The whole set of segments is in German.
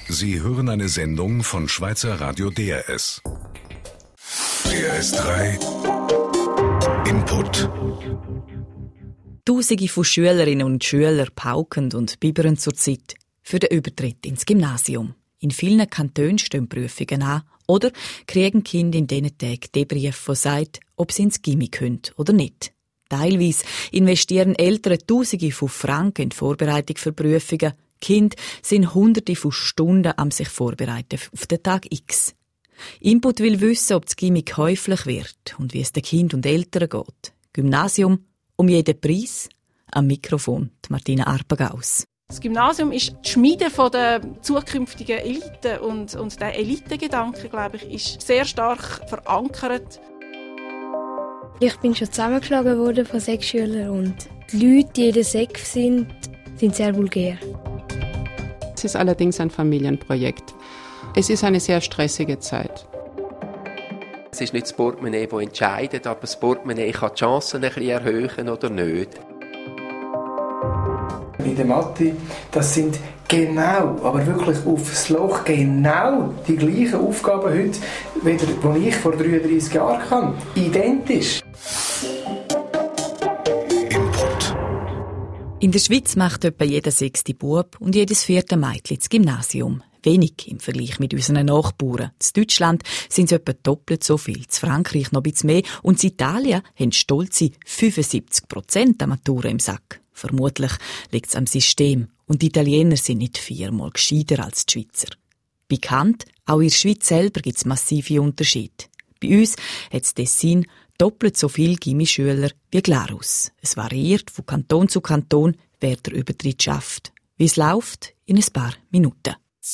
Sie hören eine Sendung von Schweizer Radio DRS. DRS3 Input. Tausende von Schülerinnen und Schülern pauken und bibbern zurzeit für den Übertritt ins Gymnasium. In vielen Kantonen stehen Prüfungen an oder kriegen Kinder in diesen Tagen den Brief, der sagt, ob sie ins Gymi können oder nicht. Teilweise investieren Eltern Tausende von Franken in die Vorbereitung für Prüfungen. Kinder sind Hunderte von Stunden am sich vorbereiten auf den Tag X. Input will wissen, ob das Gymi käuflich wird und wie es den Kindern und Eltern geht. Gymnasium um jeden Preis. Am Mikrofon die Martina Arpagaus. Das Gymnasium ist die Schmiede der zukünftigen Elite und der Elitengedanke, glaube ich, ist sehr stark verankert. Ich bin schon zusammengeschlagen worden von Sexschülern und die Leute, die in der Sek sind sehr vulgär. Es ist allerdings ein Familienprojekt. Es ist eine sehr stressige Zeit. Es ist nicht das Portemonnaie, das entscheidet, aber das Portemonnaie kann die Chancen ein bisschen erhöhen oder nicht. In der Mathe, das sind genau, aber wirklich aufs Loch genau die gleichen Aufgaben heute, die ich vor 33 Jahren kann. Identisch. Input. In der Schweiz macht etwa jeder 6. Bub und jedes 4. Mädchen das Gymnasium. Wenig im Vergleich mit unseren Nachbarn. In Deutschland sind es etwa doppelt so viel, in Frankreich noch ein bisschen mehr und in Italien haben stolze 75% der Matura im Sack. Vermutlich liegt es am System und die Italiener sind nicht 4-mal gescheiter als die Schweizer. Bekannt, auch in der Schweiz selber gibt es massive Unterschiede. Bei uns hat das Tessin doppelt so viele Gymi-Schüler wie Glarus. Es variiert von Kanton zu Kanton, wer der Übertritt schafft. Wie es läuft, in ein paar Minuten.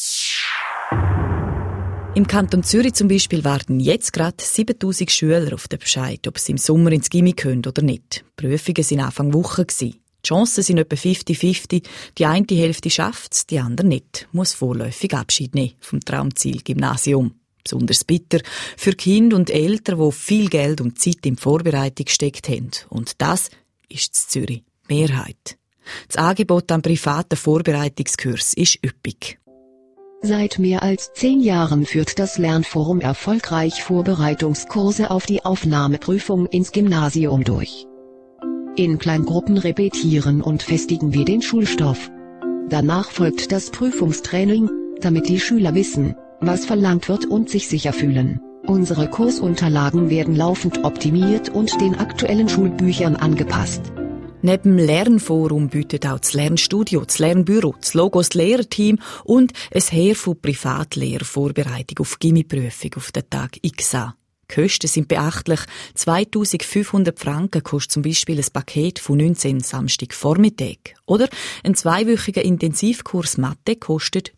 Im Kanton Zürich zum Beispiel warten jetzt gerade 7000 Schüler auf den Bescheid, ob sie im Sommer ins Gymi können oder nicht. Die Prüfungen waren Anfang Woche. Die Chancen sind etwa 50-50. Die eine Hälfte schafft es, die andere nicht. Muss vorläufig Abschied nehmen vom Traumziel Gymnasium. Besonders bitter für Kinder und Eltern, die viel Geld und Zeit in die Vorbereitung gesteckt haben. Und das ist in Zürich die Mehrheit. Das Angebot an privaten Vorbereitungskurs ist üppig. Seit mehr als 10 Jahren führt das Lernforum erfolgreich Vorbereitungskurse auf die Aufnahmeprüfung ins Gymnasium durch. In Kleingruppen repetieren und festigen wir den Schulstoff. Danach folgt das Prüfungstraining, damit die Schüler wissen, was verlangt wird und sich sicher fühlen. Unsere Kursunterlagen werden laufend optimiert und den aktuellen Schulbüchern angepasst. Neben dem Lernforum bietet auch das Lernstudio, das Lernbüro, das Logos, das Lehrerteam und ein Heer von Privatlehrvorbereitung auf Gymi-Prüfung auf den Tag X an. Die Kosten sind beachtlich. 2500 Franken kostet zum Beispiel ein Paket von 19 Samstagvormittag. Oder ein 2-wöchiger Intensivkurs Mathe kostet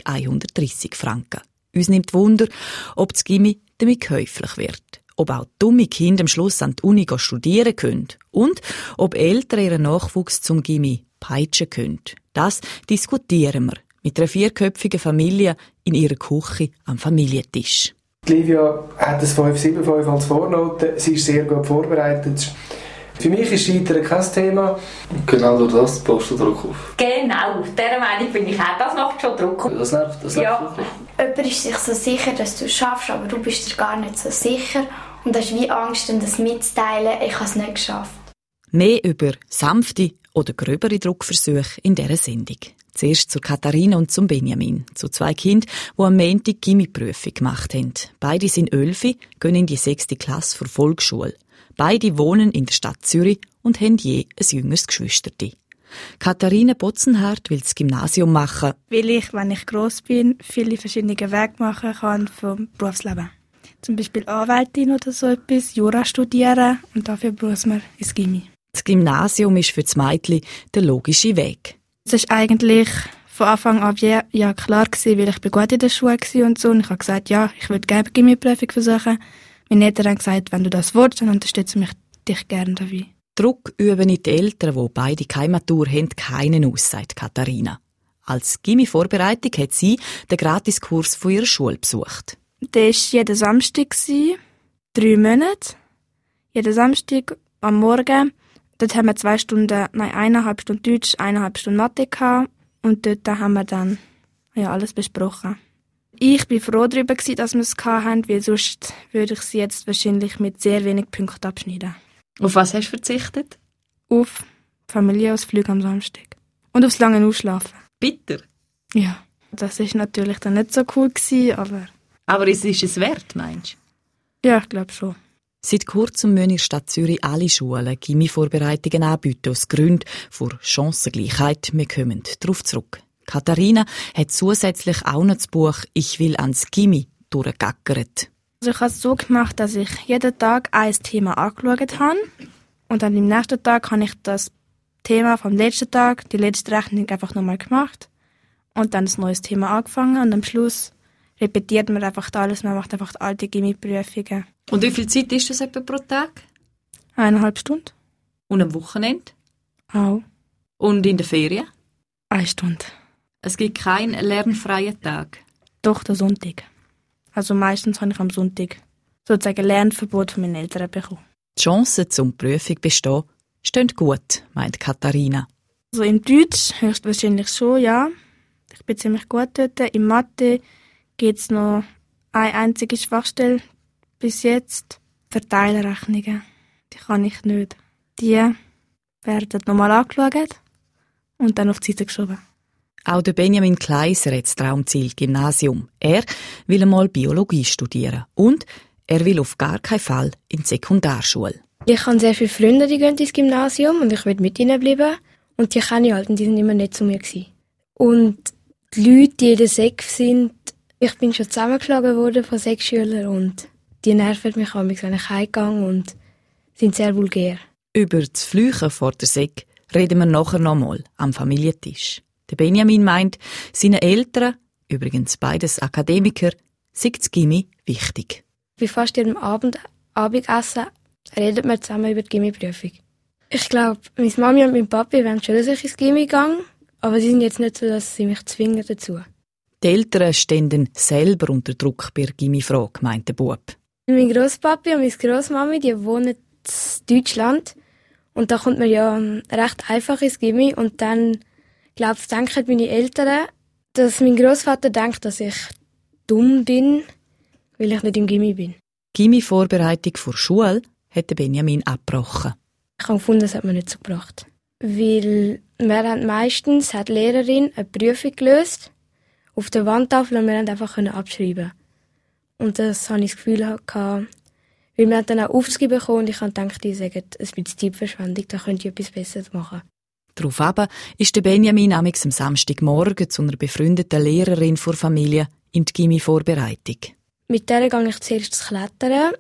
1130 Franken. Uns nimmt Wunder, ob das Gymi damit käuflich wird. Ob auch dumme Kinder am Schluss an die Uni studieren können. Und ob Eltern ihren Nachwuchs zum Gymi peitschen können. Das diskutieren wir mit einer 4-köpfigen Familie in ihrer Küche am Familientisch. Livia hat ein 5,75 als Vornote. Sie ist sehr gut vorbereitet. Für mich ist Scheitern kein Thema. Genau durch das baust du Druck auf. Genau, dieser Meinung bin ich auch. Das macht schon Druck auf. Das nervt wirklich. Jemand ist sich so sicher, dass du es schaffst, aber du bist dir gar nicht so sicher. Und hast wie Angst, das mitzuteilen, ich habe es nicht geschafft. Mehr über sanfte oder gröbere Druckversuche in dieser Sendung. Zuerst zu Katharina und zum Benjamin, zu 2 Kindern, die am Montag Gymi-Prüfung gemacht haben. Beide sind 11, gehen in die 6. Klasse der Volksschule. Beide wohnen in der Stadt Zürich und haben je ein jüngeres Geschwisterte. Katharina Botzenhardt will das Gymnasium machen, weil ich, wenn ich gross bin, viele verschiedene Wege machen kann vom Berufsleben. Zum Beispiel Anwältin oder so etwas, Jura studieren und dafür muss man ins Gymi. Das Gymnasium ist für das Mädchen der logische Weg. Es war eigentlich von Anfang an ja klar gewesen, weil ich bin gut in der Schule war und so. Und ich habe gesagt, ja, ich würde gerne die Gymi-Prüfung versuchen. Meine Eltern haben gesagt, wenn du das willst, dann unterstützen mich dich gerne dabei. Druck üben nicht die Eltern, die beide keine Matur haben, keinen aus, sagt Katharina. Als Gymi-Vorbereitung hat sie den Gratiskurs von ihrer Schule besucht. Der war jeden Samstag, 3 Monate. Jeden Samstag am Morgen. Dort haben wir 1,5 Stunden Deutsch, 1,5 Stunden Mathe gehabt. Und dort haben wir dann Wir haben alles besprochen. Ich war froh darüber, dass wir es hatten, weil sonst würde ich sie jetzt wahrscheinlich mit sehr wenig Punkten abschneiden. Auf was hast du verzichtet? Auf Familienausflüge am Samstag. Und aufs lange Ausschlafen. Bitter? Ja, das war natürlich dann nicht so cool, aber... Aber ist es wert, meinst du? Ja, ich glaube schon. Seit kurzem müssen in der Stadt Zürich alle Schulen Gimmi-Vorbereitungen anbieten, aus Gründen für Chancengleichheit. Wir kommen darauf zurück. Katharina hat zusätzlich auch noch das Buch «Ich will ans Gimmi» durchgegackert. Also ich habe es so gemacht, dass ich jeden Tag ein Thema angeschaut habe. Und dann am nächsten Tag habe ich das Thema vom letzten Tag, die letzte Rechnung einfach nochmal gemacht. Und dann ein neues Thema angefangen. Und am Schluss repetiert man einfach alles. Man macht einfach alte Gimmi-Prüfungen. Und wie viel Zeit ist das etwa pro Tag? 1,5 Stunden. Und am Wochenende? Auch. Und in der Ferien? 1 Stunde. Es gibt keinen lernfreien Tag? Doch, der Sonntag. Also meistens habe ich am Sonntag sozusagen Lernverbot von meinen Eltern bekommen. Die Chancen zum Prüfung bestehen stehen gut, meint Katharina. Also im Deutsch höchstwahrscheinlich schon, ja. Ich bin ziemlich gut dort. In Mathe gibt es noch eine einzige Schwachstelle bis jetzt. Verteilerrechnungen. Die kann ich nicht. Die werden nochmal angeschaut und dann auf die Seite geschoben. Auch der Benjamin Kleiser hat das Traumziel Gymnasium. Er will einmal Biologie studieren und er will auf gar keinen Fall in die Sekundarschule. Ich habe sehr viele Freunde, die gehen ins Gymnasium und ich will mit ihnen bleiben. Und die kenne ich halt und die sind immer nett zu mir gewesen. Und die Leute, die in der Sek sind, ich bin schon zusammengeschlagen worden von Sekschülern und die nerven mich auch, wenn ich heimgehe und sind sehr vulgär. Über das Flüchen vor der Sek reden wir nachher nochmal am Familientisch. Der Benjamin meint, seine Eltern, übrigens beides Akademiker, sei das Gimmi wichtig. Bei fast jedem Abendessen redet man zusammen über die Gimmi-Prüfung. Ich glaube, meine Mami und mein Papi wollen schon, dass ich ins Gimmi gehe, aber sie sind jetzt nicht so, dass sie mich zwingen dazu. Die Eltern stehen dann selber unter Druck bei der Gimmi-Frage, meint der Bub. Mein Grosspapi und meine Grossmami, die wohnen in Deutschland und da kommt man ja recht einfach ins Gimmi und dann denken meine Eltern, dass mein Grossvater denkt, dass ich dumm bin, weil ich nicht im Gimmi bin. Gimmi-Vorbereitung vor Schule hat Benjamin abgebrochen. Ich habe gefunden, das hat mir nicht so gebracht. Weil meistens hat die Lehrerin eine Prüfung gelöst auf der Wandtafel und wir konnten einfach abschreiben. Und das hatte ich das Gefühl gehabt, weil wir dann auch Aufgaben bekommen und ich dachte, die sagen, es wird Zeitverschwendung, da könnt ihr etwas Besseres machen. Daraufhin ist der Benjamin am Samstagmorgen zu einer befreundeten Lehrerin vor Familie in die Gimmi-Vorbereitung. Mit der gehe ich zuerst zu Klettern,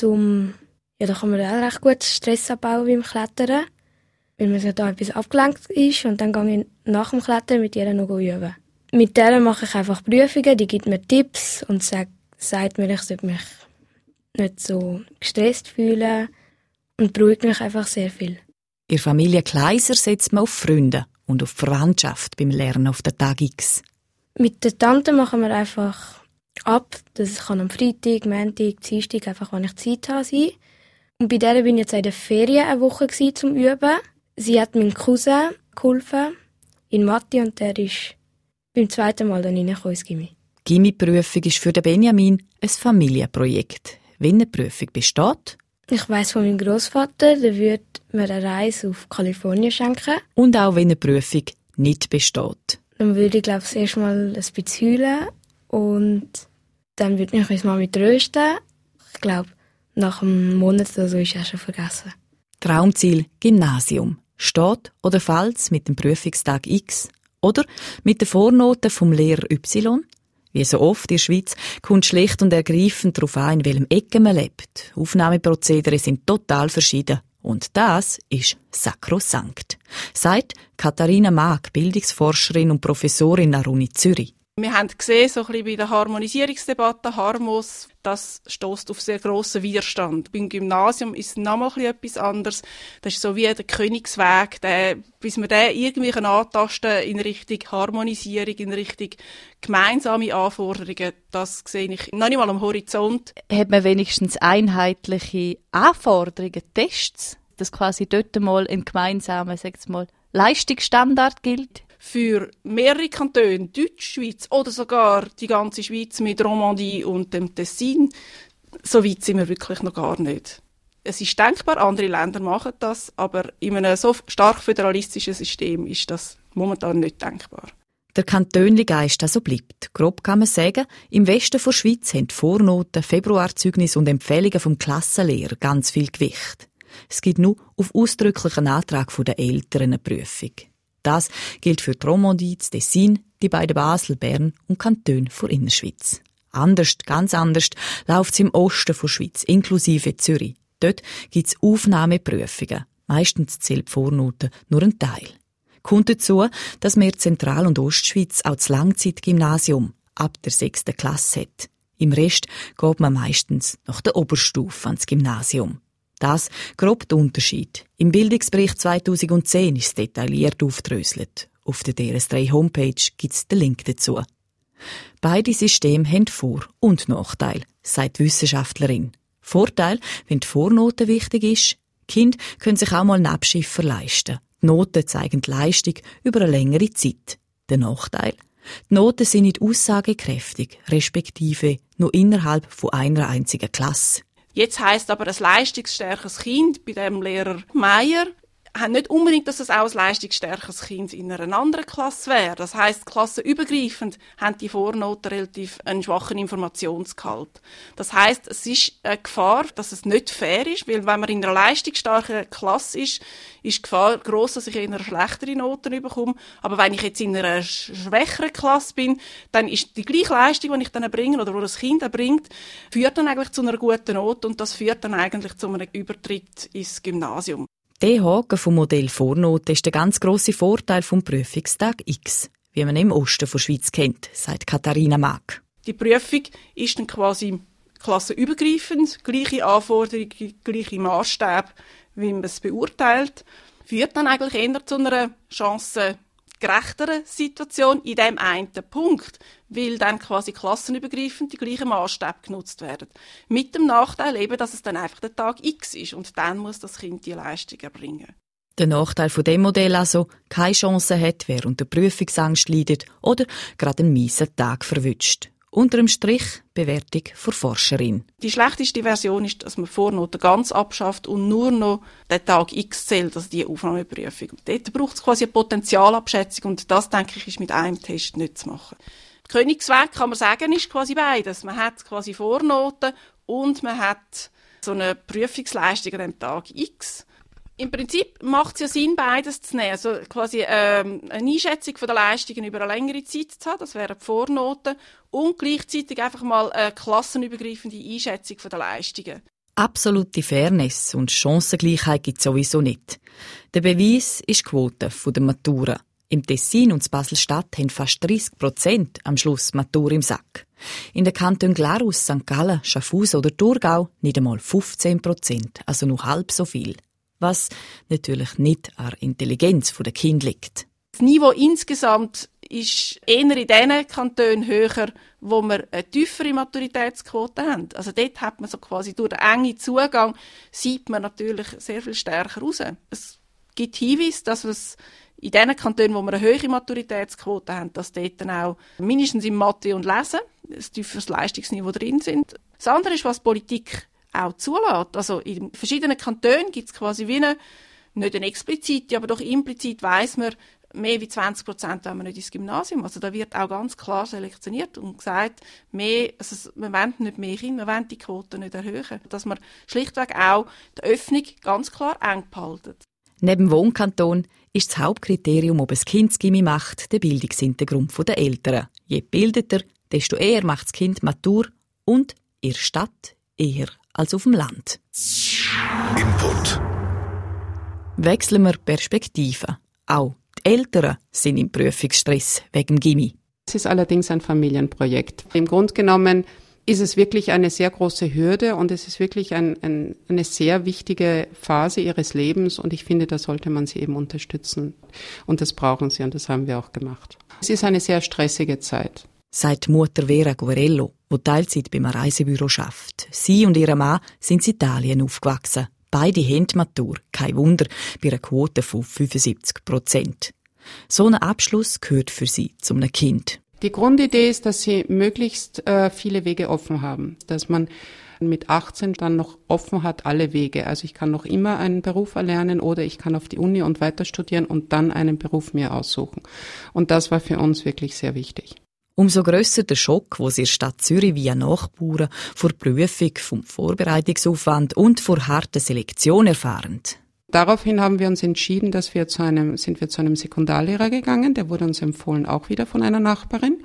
da kann man auch recht gut Stress abbauen beim Klettern, weil man da etwas abgelenkt ist und dann gehe ich nach dem Klettern mit ihr noch üben. Mit der mache ich einfach Prüfungen, die gibt mir Tipps und sagt mir, ich sollte mich nicht so gestresst fühlen und beruhigt mich einfach sehr viel. In der Familie Kleiser setzt man auf Freunde und auf Verwandtschaft beim Lernen auf den Tag X. Mit der Tante machen wir einfach ab. Das kann am Freitag, Montag, Dienstag, einfach wenn ich Zeit habe, sein. Und bei der bin ich jetzt in der Ferien eine Woche zum Üben. Sie hat meinem Cousin geholfen in Mathe und der ist beim zweiten Mal dann reingekommen ins Gimmi. Die Gimmi-Prüfung ist für den Benjamin ein Familienprojekt. Wenn eine Prüfung besteht, ich weiss von meinem Grossvater, der würde mir eine Reise auf Kalifornien schenken. Und auch wenn eine Prüfung nicht besteht. Dann würde ich, glaube ich, erst mal ein bisschen heulen und dann würde mich meine Mami trösten. Ich glaube, nach einem Monat oder so ist er schon vergessen. Traumziel Gymnasium. Steht oder fällt mit dem Prüfungstag X oder mit den Vornoten vom Lehrer Y? Wie so oft in der Schweiz kommt schlicht und ergreifend darauf an, in welchem Ecke man lebt. Aufnahmeprozedere sind total verschieden. Und das ist sakrosankt, sagt Katharina Maag, Bildungsforscherin und Professorin an der Uni Zürich. Wir haben gesehen, so ein bisschen bei der Harmonisierungsdebatte, Harmos, das stösst auf sehr grossen Widerstand. Beim Gymnasium ist es noch mal etwas anderes. Das ist so wie der Königsweg, bis wir den irgendwie antasten in Richtung Harmonisierung, in Richtung gemeinsame Anforderungen. Das sehe ich noch nicht mal am Horizont. Hat man wenigstens einheitliche Anforderungen, Tests, dass quasi dort mal ein gemeinsamer, Leistungsstandard gilt? Für mehrere Kantone, Deutschschweiz oder sogar die ganze Schweiz mit Romandie und dem Tessin, so weit sind wir wirklich noch gar nicht. Es ist denkbar, andere Länder machen das, aber in einem so stark föderalistischen System ist das momentan nicht denkbar. Der Kantönli-Geist also bleibt. Grob kann man sagen, im Westen der Schweiz haben die Vornoten, Februarzeugnisse und Empfehlungen vom Klassenlehrer ganz viel Gewicht. Es gibt nur auf ausdrücklichen Antrag der Eltern eine Prüfung. Das gilt für die Romandie, das Tessin, die beiden Basel, Bern und Kantone der Innerschweiz. Anders, ganz anders, läuft es im Osten der Schweiz, inklusive Zürich. Dort gibt es Aufnahmeprüfungen. Meistens zählt die Vornote nur ein Teil. Kommt dazu, dass wir Zentral- und Ostschweiz auch das Langzeitgymnasium ab der 6. Klasse hat. Im Rest geht man meistens nach der Oberstufe ans Gymnasium. Das grob der Unterschied. Im Bildungsbericht 2010 ist es detailliert aufgedröselt. Auf der DS3-Homepage gibt es den Link dazu. Beide Systeme haben Vor- und Nachteile, sagt die Wissenschaftlerin. Vorteil, wenn die Vornote wichtig ist, die Kinder können sich auch mal einen Abschiffer leisten. Die Noten zeigen die Leistung über eine längere Zeit. Der Nachteil? Die Noten sind nicht aussagekräftig, respektive nur innerhalb von einer einzigen Klasse. Jetzt heisst aber ein leistungsstärkeres Kind bei dem Lehrer Meier hat nicht unbedingt, dass es auch ein leistungsstärkeres Kind in einer anderen Klasse wäre. Das heisst, klassenübergreifend haben die Vornoten relativ einen schwachen Informationsgehalt. Das heisst, es ist eine Gefahr, dass es nicht fair ist, weil wenn man in einer leistungsstarken Klasse ist die Gefahr gross, dass ich eher schlechtere Noten bekomme. Aber wenn ich jetzt in einer schwächeren Klasse bin, dann ist die gleiche Leistung, die ich dann erbringe oder wo das Kind erbringt, führt dann eigentlich zu einer guten Note und das führt dann eigentlich zu einem Übertritt ins Gymnasium. Der Haken vom Modell Vornote ist der ganz grosse Vorteil vom Prüfungstag X, wie man im Osten der Schweiz kennt, sagt Katharina Mack. Die Prüfung ist dann quasi klassenübergreifend, gleiche Anforderungen, gleiche Maßstäbe, wie man es beurteilt, führt dann eigentlich eher zu einer chancengerechteren Situation in dem einen Punkt, weil dann quasi klassenübergreifend die gleichen Maßstäbe genutzt werden. Mit dem Nachteil eben, dass es dann einfach der Tag X ist und dann muss das Kind die Leistung erbringen. Der Nachteil von dem Modell also, keine Chance hat, wer unter Prüfungsangst leidet oder gerade einen miesen Tag verwünscht. Unter dem Strich Bewertung von Forscherin. Die schlechteste Version ist, dass man Vornoten ganz abschafft und nur noch den Tag X zählt, also die Aufnahmeprüfung. Dort braucht es quasi eine Potenzialabschätzung und das, denke ich, ist mit einem Test nicht zu machen. Königsweg, kann man sagen, ist quasi beides. Man hat quasi Vornoten und man hat so eine Prüfungsleistung an dem Tag X. Im Prinzip macht es ja Sinn, beides zu nehmen. Also quasi eine Einschätzung von der Leistungen über eine längere Zeit zu haben, das wären die Vornoten, und gleichzeitig einfach mal eine klassenübergreifende Einschätzung von der Leistungen. Absolute Fairness und Chancengleichheit gibt es sowieso nicht. Der Beweis ist die Quote der Matura. Im Tessin und Basel-Stadt haben fast 30% am Schluss Matur im Sack. In den Kantonen Glarus, St. Gallen, Schaffhausen oder Thurgau nicht einmal 15%, also nur halb so viel. Was natürlich nicht an der Intelligenz der Kinder liegt. Das Niveau insgesamt ist eher in den Kantonen höher, wo wir eine tiefere Maturitätsquote haben. Also dort hat man so quasi durch den engen Zugang, sieht man natürlich sehr viel stärker raus. Es gibt Hinweise, dass es in den Kantonen, wo wir eine höhere Maturitätsquote haben, dass dort dann auch mindestens im Mathe und Lesen ein tieferes Leistungsniveau drin sind. Das andere ist, was Politik auch zulässt. Also in verschiedenen Kantonen gibt es quasi wie nicht eine explizite, aber doch implizit weiss man, mehr wie 20% wollen wir nicht ins Gymnasium. Also da wird auch ganz klar selektioniert und gesagt, wir wollen nicht mehr Kinder, wir wollen die Quote nicht erhöhen. Dass man schlichtweg auch die Öffnung ganz klar eng behalten. Neben dem Wohnkanton ist das Hauptkriterium, ob ein Kind das Gymi macht, der Bildungshintergrund der Eltern. Je gebildeter, desto eher macht das Kind Matur und in der Stadt eher als auf dem Land. Input. Wechseln wir Perspektiven. Auch die Eltern sind im Prüfungsstress wegen Gymi. Es ist allerdings ein Familienprojekt. Im Grunde genommen ist es wirklich eine sehr große Hürde und es ist wirklich eine sehr wichtige Phase ihres Lebens und ich finde, da sollte man sie eben unterstützen. Und das brauchen sie und das haben wir auch gemacht. Es ist eine sehr stressige Zeit. Sagt Mutter Vera Guerello, die Teilzeit beim Reisebüro arbeitet. Sie und ihr Mann sind in Italien aufgewachsen. Beide haben die Matur, kein Wunder, bei einer Quote von 75%. So ein Abschluss gehört für sie zu einem Kind. Die Grundidee ist, dass sie möglichst viele Wege offen haben, dass man mit 18 dann noch offen hat alle Wege. Also ich kann noch immer einen Beruf erlernen oder ich kann auf die Uni und weiter studieren und dann einen Beruf mir aussuchen. Und das war für uns wirklich sehr wichtig. Umso grösser der Schock, wo sie in der Stadt Zürich via Nachbauen vor der Prüfung, vom Vorbereitungsaufwand und vor harter Selektion erfahren. Daraufhin haben wir uns entschieden, sind wir zu einem Sekundarlehrer gegangen. Der wurde uns empfohlen, auch wieder von einer Nachbarin.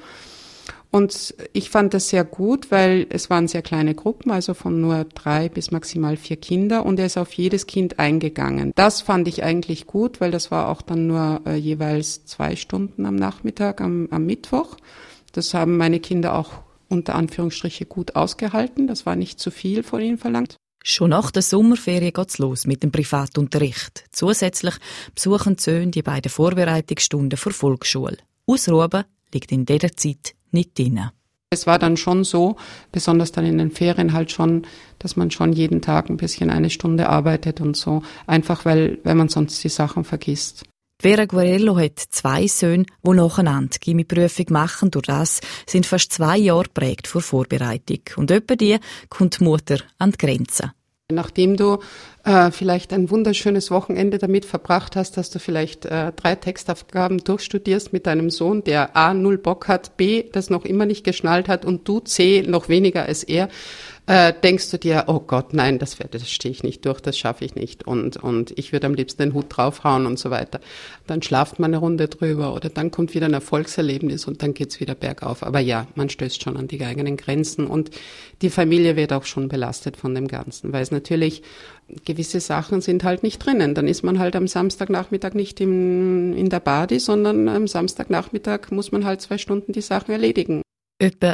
Und ich fand das sehr gut, weil es waren sehr kleine Gruppen, also von nur 3 bis maximal 4 Kinder. Und er ist auf jedes Kind eingegangen. Das fand ich eigentlich gut, weil das war auch dann nur jeweils 2 Stunden am Nachmittag, am Mittwoch. Das haben meine Kinder auch unter Anführungsstriche gut ausgehalten. Das war nicht zu viel von ihnen verlangt. Schon nach der Sommerferien geht's los mit dem Privatunterricht. Zusätzlich besuchen die Söhne die beiden Vorbereitungsstunden für Volksschule. Ausruhen liegt in dieser Zeit nicht drin. Es war dann schon so, besonders dann in den Ferien halt schon, dass man schon jeden Tag ein bisschen 1 Stunde arbeitet und so. Einfach weil man sonst die Sachen vergisst. Vera Guerrero hat 2 Söhne, die nacheinander die Gimmi-Prüfung machen. Durch das sind fast 2 Jahre geprägt vor Vorbereitung. Und etwa die kommt die Mutter an die Grenze. Nachdem du vielleicht ein wunderschönes Wochenende damit verbracht hast, dass du vielleicht 3 Textaufgaben durchstudierst mit deinem Sohn, der A, 0 Bock hat, B, das noch immer nicht geschnallt hat und du, C, noch weniger als er, denkst du dir, oh Gott, nein, das stehe ich nicht durch, das schaffe ich nicht und ich würde am liebsten den Hut draufhauen und so weiter. Dann schlaft man eine Runde drüber oder dann kommt wieder ein Erfolgserlebnis und dann geht's wieder bergauf. Aber ja, man stößt schon an die eigenen Grenzen und die Familie wird auch schon belastet von dem Ganzen, weil es natürlich gewisse Sachen sind halt nicht drinnen. Dann ist man halt am Samstagnachmittag nicht in der Badi, sondern am Samstagnachmittag muss man halt 2 Stunden die Sachen erledigen. Etwa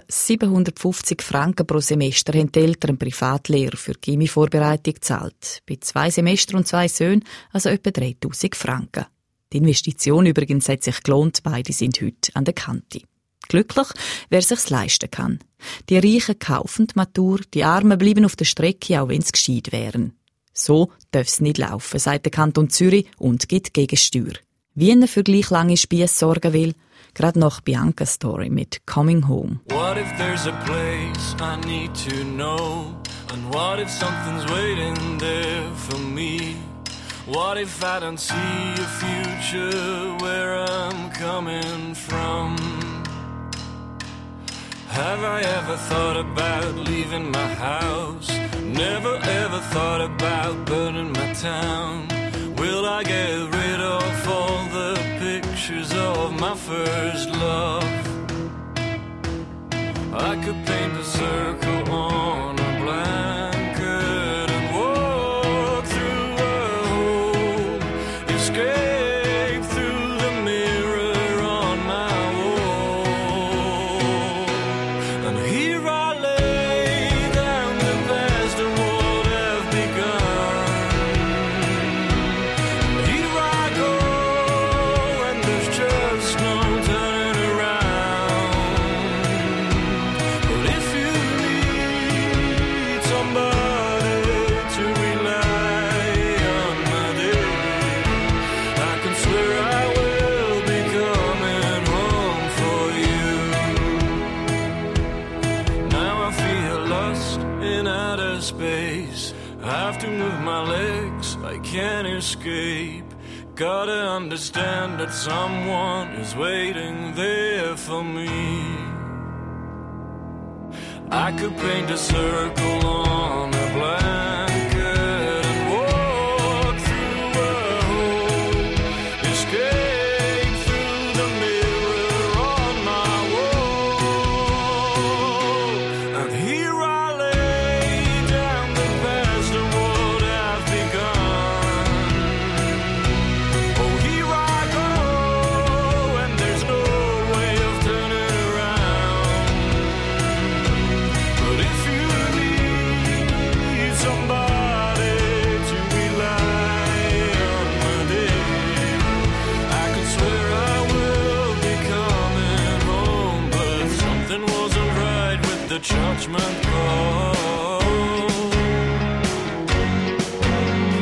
750 Franken pro Semester haben die Eltern einen Privatlehrer für die Gimmi-Vorbereitung gezahlt. Bei 2 Semestern und 2 Söhnen also etwa 3000 Franken. Die Investition übrigens hat sich gelohnt, beide sind heute an der Kante. Glücklich, wer sich's leisten kann. Die Reichen kaufen die Matur, die Armen bleiben auf der Strecke, auch wenn sie gescheit wären. So darf es nicht laufen, sagt der Kanton Zürich und gibt Gegensteuer. Wie er für gleich lange Spiesse sorgen will, gerade nach Bianca's Story mit Coming Home. What if there's a place I need to know? And what if something's waiting there for me? What if I don't see a future where I'm coming from? Have I ever thought about leaving my house? Never ever thought about burning my town. Will I get rid of all the pictures of my first love? I could paint a circle on a blanket and walk through a hole, escape through the mirror on my wall. And here I lay down the past and what I've begun. And here I go and there's just no turning around. But if you need somebody to rely on, my dear, I can swear I will be coming home for you. Now I feel lost in outer space. I have to move my legs, I can't escape. Gotta understand that someone is waiting there for me. I could paint a circle on a blanket and walk through a hole, escape through the mirror on my wall. And here I lay down the past and what I've begun. Oh, here I go and there's no way of turning around. But if you need somebody to rely on, my dear, I could swear I will be coming home. But something wasn't right with the judgment call.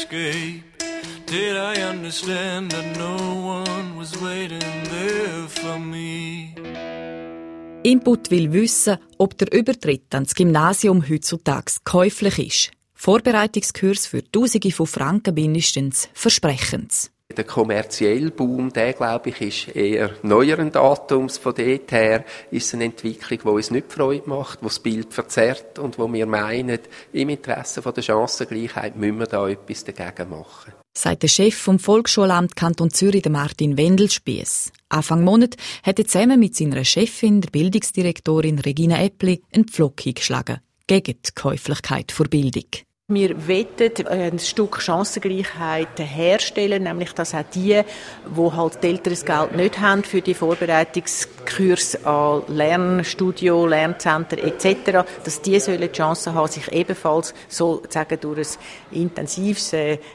escape? Did I understand that no one was waiting there for me? Input will wissen, ob der Übertritt ans Gymnasium heutzutage käuflich ist. Vorbereitungskurs für Tausende von Franken mindestens versprechen's. Der kommerzielle Boom, der, glaube ich, ist eher neueren Datums. Von dort her ist es eine Entwicklung, die uns nicht Freude macht, die das Bild verzerrt und wo wir meinen, im Interesse der Chancengleichheit müssen wir da etwas dagegen machen. Sagt der Chef vom Volksschulamt Kanton Zürich, Martin Wendelspiess. Anfang Monat hat er zusammen mit seiner Chefin, der Bildungsdirektorin Regina Eppli, einen Pflock eingeschlagen gegen die Käuflichkeit der Bildung. Wir wollen ein Stück Chancengleichheit herstellen, nämlich dass auch die halt die Eltern das Geld nicht haben für die Vorbereitungskurse an Lernstudio, Lernzentren etc., dass die sollen die Chance haben, sich ebenfalls sozusagen durch ein intensives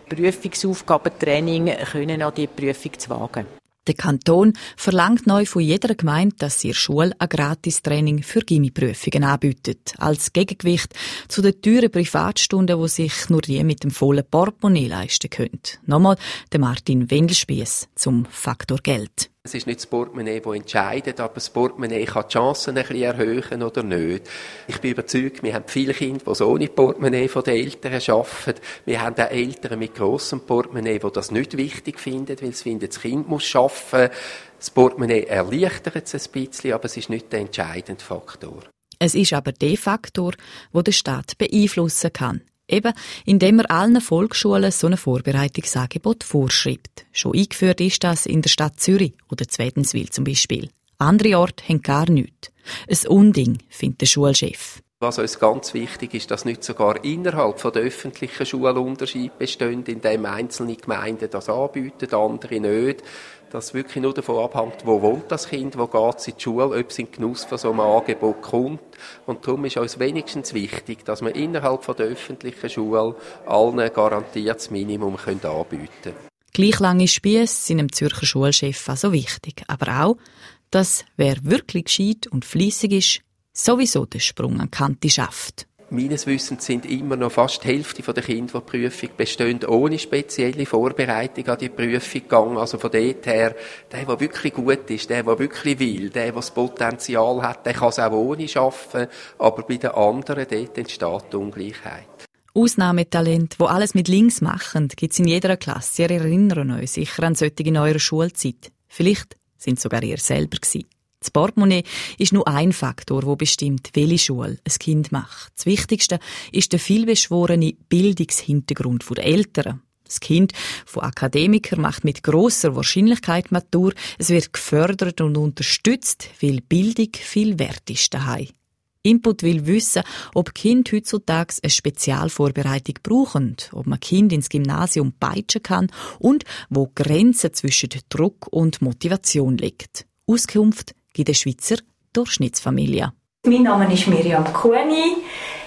Prüfungsaufgabentraining können an die Prüfung zu wagen. Der Kanton verlangt neu von jeder Gemeinde, dass sie in der Schule ein Gratistraining für Gymi-Prüfungen anbietet, als Gegengewicht zu den teuren Privatstunden, die sich nur die mit dem vollen Portemonnaie leisten können. Nochmal der Martin Wendelspiess zum Faktor Geld. Es ist nicht das Portemonnaie, das entscheidet, aber das Portemonnaie kann die Chancen ein bisschen erhöhen oder nicht. Ich bin überzeugt, wir haben viele Kinder, die so ohne Portemonnaie von den Eltern arbeiten. Wir haben auch Eltern mit grossem Portemonnaie, die das nicht wichtig finden, weil sie finden, das Kind muss arbeiten. Das Portemonnaie erleichtert es ein bisschen, aber es ist nicht der entscheidende Faktor. Es ist aber der Faktor, den der Staat beeinflussen kann. Eben, indem er allen Volksschulen so ein Vorbereitungsangebot vorschreibt. Schon eingeführt ist das in der Stadt Zürich oder Wädenswil zum Beispiel. Andere Orte haben gar nichts. Ein Unding, findet der Schulchef. Was uns ganz wichtig ist, dass nicht sogar innerhalb der öffentlichen Schule Unterschiede bestehen, indem einzelne Gemeinden das anbieten, andere nicht. Dass wirklich nur davon abhängt, wo wohnt das Kind, wo geht es in die Schule, ob es in den Genuss von so einem Angebot kommt. Und darum ist uns wenigstens wichtig, dass wir innerhalb der öffentlichen Schule allen ein garantiertes Minimum anbieten können. Gleich lange Spiesse sind dem Zürcher Schulchef also wichtig. Aber auch, dass wer wirklich gescheit und fleissig ist, sowieso den Sprung an die Kante schafft. Meines Wissens sind immer noch fast die Hälfte der Kinder, die die Prüfung bestehen, ohne spezielle Vorbereitung an die Prüfung gegangen. Also von dort her, der wirklich gut ist, der wirklich will, der das Potenzial hat, der kann es auch ohne arbeiten. Aber bei den anderen dort entsteht die Ungleichheit. Ausnahmetalente, die alles mit links machen, gibt es in jeder Klasse. Ihr erinnert euch sicher an solche in eurer Schulzeit. Vielleicht sind es sogar ihr selber gewesen. Das Portemonnaie ist nur ein Faktor, der bestimmt, welche Schule ein Kind macht. Das Wichtigste ist der vielbeschworene Bildungshintergrund der Eltern. Das Kind von Akademikern macht mit grosser Wahrscheinlichkeit Matur. Es wird gefördert und unterstützt, weil Bildung viel wert ist daheim. Input will wissen, ob Kinder heutzutage eine Spezialvorbereitung brauchen, ob man Kind ins Gymnasium peitschen kann und wo Grenzen zwischen Druck und Motivation liegt. Auskunft gibt eine Schweizer Durchschnittsfamilie. Mein Name ist Miriam Kuhni.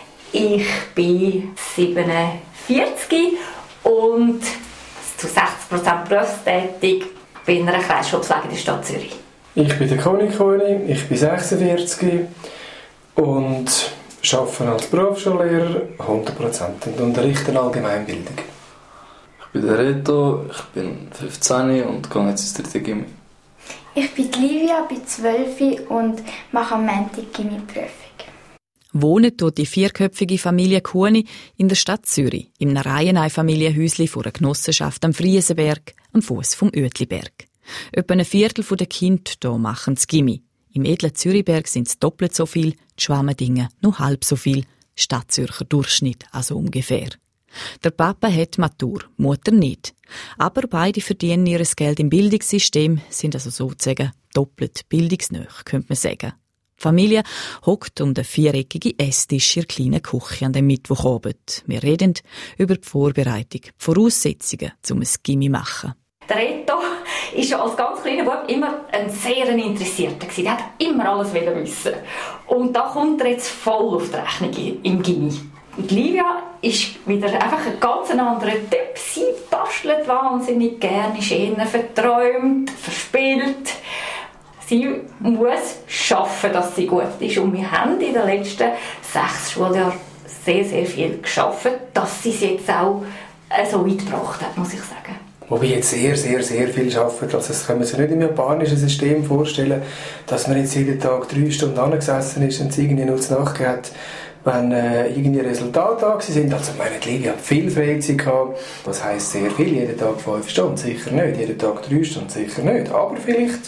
Ich bin 47 und zu 60% berufstätig bei einer Kreisschulpflege in der Stadt Zürich. Ich bin der Conny Kuhni, ich bin 46 und arbeite als Berufsschullehrer 100% und unterrichte in Allgemeinbildung. Ich bin der Reto, ich bin 15 und gehe jetzt ins 3. Gymnasium. Ich bin Livia, bin 12 und mache am Montag Gymi-Prüfung. Wohnt dort die vierköpfige Familie Kuhni in der Stadt Zürich, im Reiheneinfamilienhäuschen vor einer Genossenschaft am Friesenberg, am Fuss vom Uetliberg. Etwa ein Viertel der Kinder hier machen das Gymi. Im edlen Zürichberg sind es doppelt so viel, die Schwammendingen nur halb so viel, Stadtzürcher Durchschnitt also ungefähr. Der Papa hat Matur, Mutter nicht. Aber beide verdienen ihr Geld im Bildungssystem, sind also sozusagen doppelt bildungsnah, könnte man sagen. Die Familie hockt um den viereckigen Esstisch in der kleinen Küche an dem Mittwochabend. Wir reden über die Vorbereitung, die Voraussetzungen, um ein Gymi zu machen. Der Reto war schon als ganz kleiner Bub immer ein sehr Interessierter. Er wollte immer alles wissen. Und da kommt er jetzt voll auf die Rechnung im Gymi. Und Livia ist wieder einfach ein ganz anderer Typ. Sie bastelt wahnsinnig gerne, ist eher verträumt, verspielt. Sie muss schaffen, dass sie gut ist. Und wir haben in den letzten 6 Schuljahren sehr, sehr viel geschaffen, dass sie es jetzt auch so weit gebracht hat, muss ich sagen. Wobei jetzt sehr, sehr, sehr viel arbeiten. Also das können wir sich nicht im japanischen System vorstellen, dass man jetzt jeden Tag 3 Stunden angesessen ist und es irgendwie nur zu Nacht hat, wenn irgendwie Resultate da sind. Also ich meine, die Livia hat viel Freizeit gehabt. Das heisst sehr viel, jeden Tag 5 Stunden, sicher nicht. Jeden Tag 3 Stunden, sicher nicht. Aber vielleicht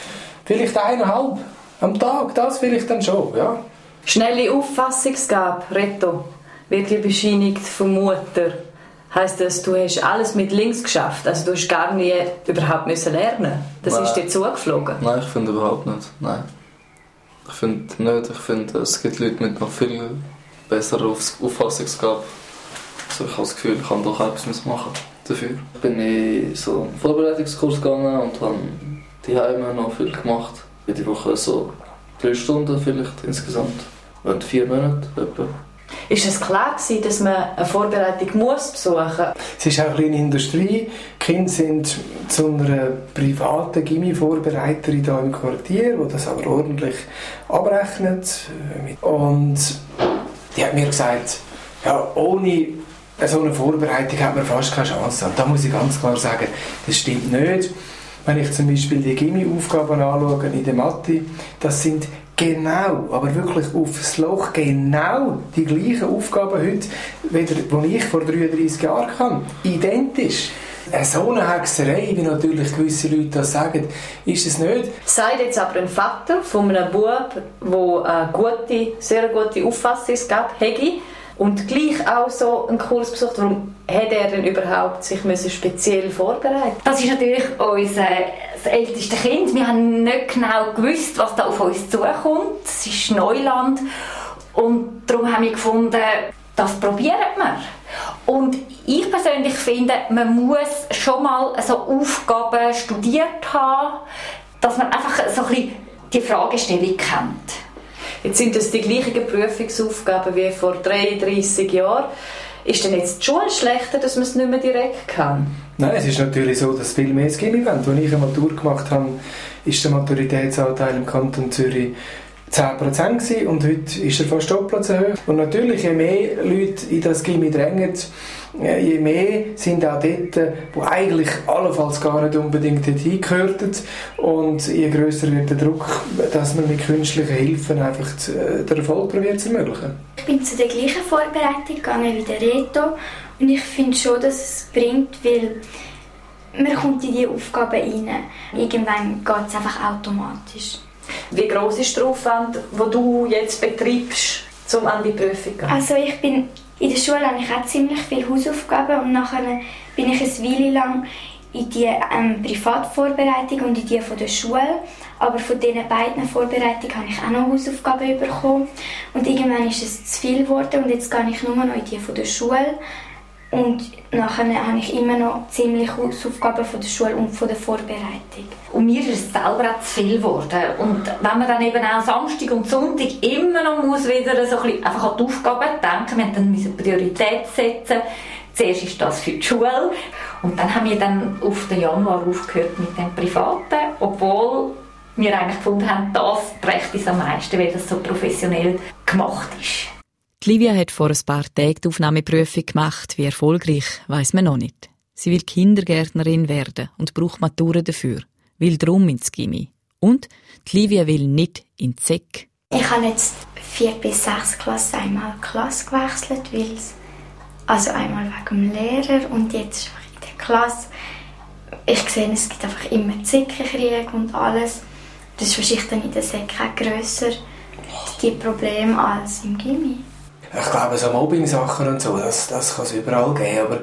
1,5 am Tag, das vielleicht dann schon, ja. Schnelle Auffassungsgabe, Reto, wird dir bescheinigt von Mutter. Heisst das, du hast alles mit links geschafft? Also du hast gar nie überhaupt lernen. Das ist dir zugeflogen? Nein, ich finde überhaupt nicht. Nein. Ich finde nicht. Ich finde, es gibt Leute mit noch viel besserer Auffassungsgabe. Also ich habe das Gefühl, ich kann doch etwas machen dafür. Ich bin in so einen Vorbereitungskurs gegangen und habe die Heime noch viel gemacht. Jede Woche so 3 Stunden vielleicht insgesamt. Und 4 Monate etwa. Ist es klar gewesen, dass man eine Vorbereitung besuchen muss? Es ist auch eine kleine Industrie. Die Kinder sind zu einer privaten Gimmi-Vorbereiterin hier im Quartier, die das aber ordentlich abrechnet. Und die hat mir gesagt, ja, ohne so eine Vorbereitung hat man fast keine Chance. Und da muss ich ganz klar sagen, das stimmt nicht. Wenn ich zum Beispiel die Gimmi-Aufgaben anschaue in der Mathe, das sind genau, aber wirklich aufs Loch genau die gleichen Aufgaben heute, die ich vor 33 Jahren kann. Identisch. So eine Hexerei, wie natürlich gewisse Leute das sagen, ist es nicht. Sagt jetzt aber ein Vater von einem Bub, der eine sehr gute Auffassungsgabe hätte und gleich auch so einen Kurs besucht, warum hat er denn überhaupt sich speziell vorbereitet? Das ist natürlich unser das älteste Kind. Wir haben nicht genau gewusst, was da auf uns zukommt. Es ist Neuland. Und darum haben wir gefunden, das probieren wir. Und ich persönlich finde, man muss schon mal so Aufgaben studiert haben, dass man einfach so ein bisschen die Fragestellung kennt. Jetzt sind das die gleichen Prüfungsaufgaben wie vor 33 Jahren. Ist denn jetzt die Schule schlechter, dass man es nicht mehr direkt kann? Nein, es ist natürlich so, dass viel mehr das Gimmi wollen. Als ich eine Matur gemacht habe, war der Maturitätsanteil im Kanton Zürich 10% gewesen, und heute ist er fast doppelt so hoch. Und natürlich, je mehr Leute in das Gimmi drängen, je mehr sind auch dort, die eigentlich allenfalls gar nicht unbedingt dorthin gehörten. Und je grösser wird der Druck, dass man mit künstlichen Hilfen einfach den Erfolg probiert zu ermöglichen. Ich bin zu der gleichen Vorbereitung gegangen wie der Reto. Und ich finde schon, dass es bringt, weil man kommt in diese Aufgaben rein. Irgendwann geht es einfach automatisch. Wie gross ist der Aufwand, den du jetzt betreibst, um an die Prüfung zu gehen? Also ich bin in der Schule habe ich auch ziemlich viele Hausaufgaben und nachher bin ich eine Weile lang in die Privatvorbereitung und in die von der Schule. Aber von diesen beiden Vorbereitungen habe ich auch noch Hausaufgaben bekommen. Und irgendwann ist es zu viel geworden und jetzt gehe ich nur noch in die von der Schule. Und nachher habe ich immer noch ziemlich Hausaufgaben von der Schule und von der Vorbereitung. Und mir ist es selber auch zu viel geworden. Und wenn man dann eben auch Samstag und Sonntag immer noch muss wieder so ein bisschen einfach an die Aufgaben denken, wir mussten dann Priorität setzen. Zuerst ist das für die Schule. Und dann haben wir dann auf den Januar aufgehört mit dem Privaten, obwohl wir eigentlich gefunden haben, das prägt uns am meisten, weil das so professionell gemacht ist. Die Livia hat vor ein paar Tagen die Aufnahmeprüfung gemacht. Wie erfolgreich, weiss man noch nicht. Sie will Kindergärtnerin werden und braucht Matura dafür. Will drum ins Gimmi. Und die Livia will nicht in die Sek. Ich habe jetzt 4. bis 6. Klasse einmal die Klasse gewechselt, also einmal wegen dem Lehrer und jetzt in der Klasse. Ich sehe, es gibt einfach immer Zickenkrieg und alles. Das ist wahrscheinlich dann in der Sek auch grösser, die Probleme als im Gimmi. Ich glaube, so Mobbing-Sachen und so, das kann es überall geben, aber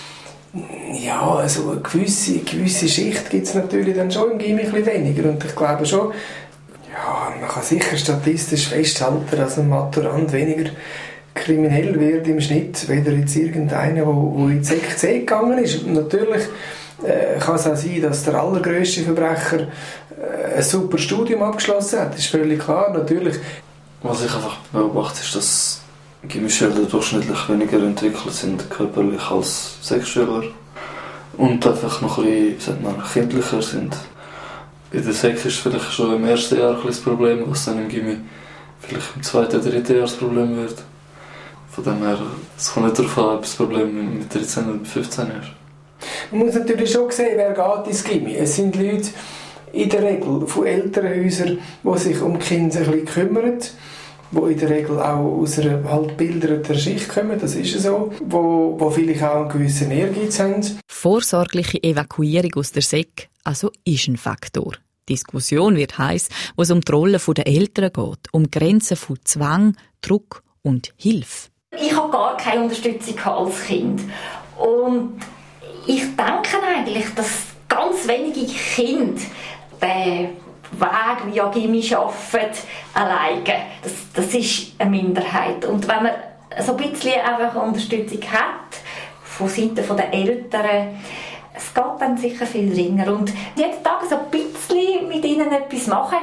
ja, also eine gewisse Schicht gibt es natürlich dann schon im Gimmi ein bisschen weniger und ich glaube schon, ja, man kann sicher statistisch festhalten, dass ein Maturant weniger kriminell wird im Schnitt, weder jetzt irgendeiner, der in die Sek C gegangen ist. Und natürlich kann es auch sein, dass der allergrösste Verbrecher ein super Studium abgeschlossen hat, das ist völlig klar, natürlich. Was ich einfach beobachte, ist, dass Gimmischüler durchschnittlich weniger entwickelt sind körperlich als Sekschüler und einfach noch ein bisschen kindlicher sind. In der Sek ist vielleicht schon im ersten Jahr ein das Problem, was dann im Gimmi vielleicht im 2. oder 3. Jahr das Problem wird. Von dem her, es kommt nicht darauf an, ob das Problem mit 13 oder 15 ist. Man muss natürlich schon sehen, wer geht ins Gymi. Es sind Leute in der Regel von Elternhäusern, die sich um die Kinder ein bisschen kümmern, die in der Regel auch aus einer halt bilderten Schicht kommen, das ist so, wo vielleicht auch einen gewissen Ehrgeiz haben. Vorsorgliche Evakuierung aus der Säcke also ist ein Faktor. Die Diskussion wird heiß, wo es um die Rolle der Eltern geht, um Grenzen von Zwang, Druck und Hilfe. Ich habe gar keine Unterstützung als Kind. Und ich denke eigentlich, dass ganz wenige Kinder den Weg via Gymi arbeiten, alleine. Das ist eine Minderheit. Und wenn man so ein bisschen einfach Unterstützung hat, von Seiten der Eltern, es geht dann sicher viel ringer. Und jeden Tag so ein bisschen mit ihnen etwas machen,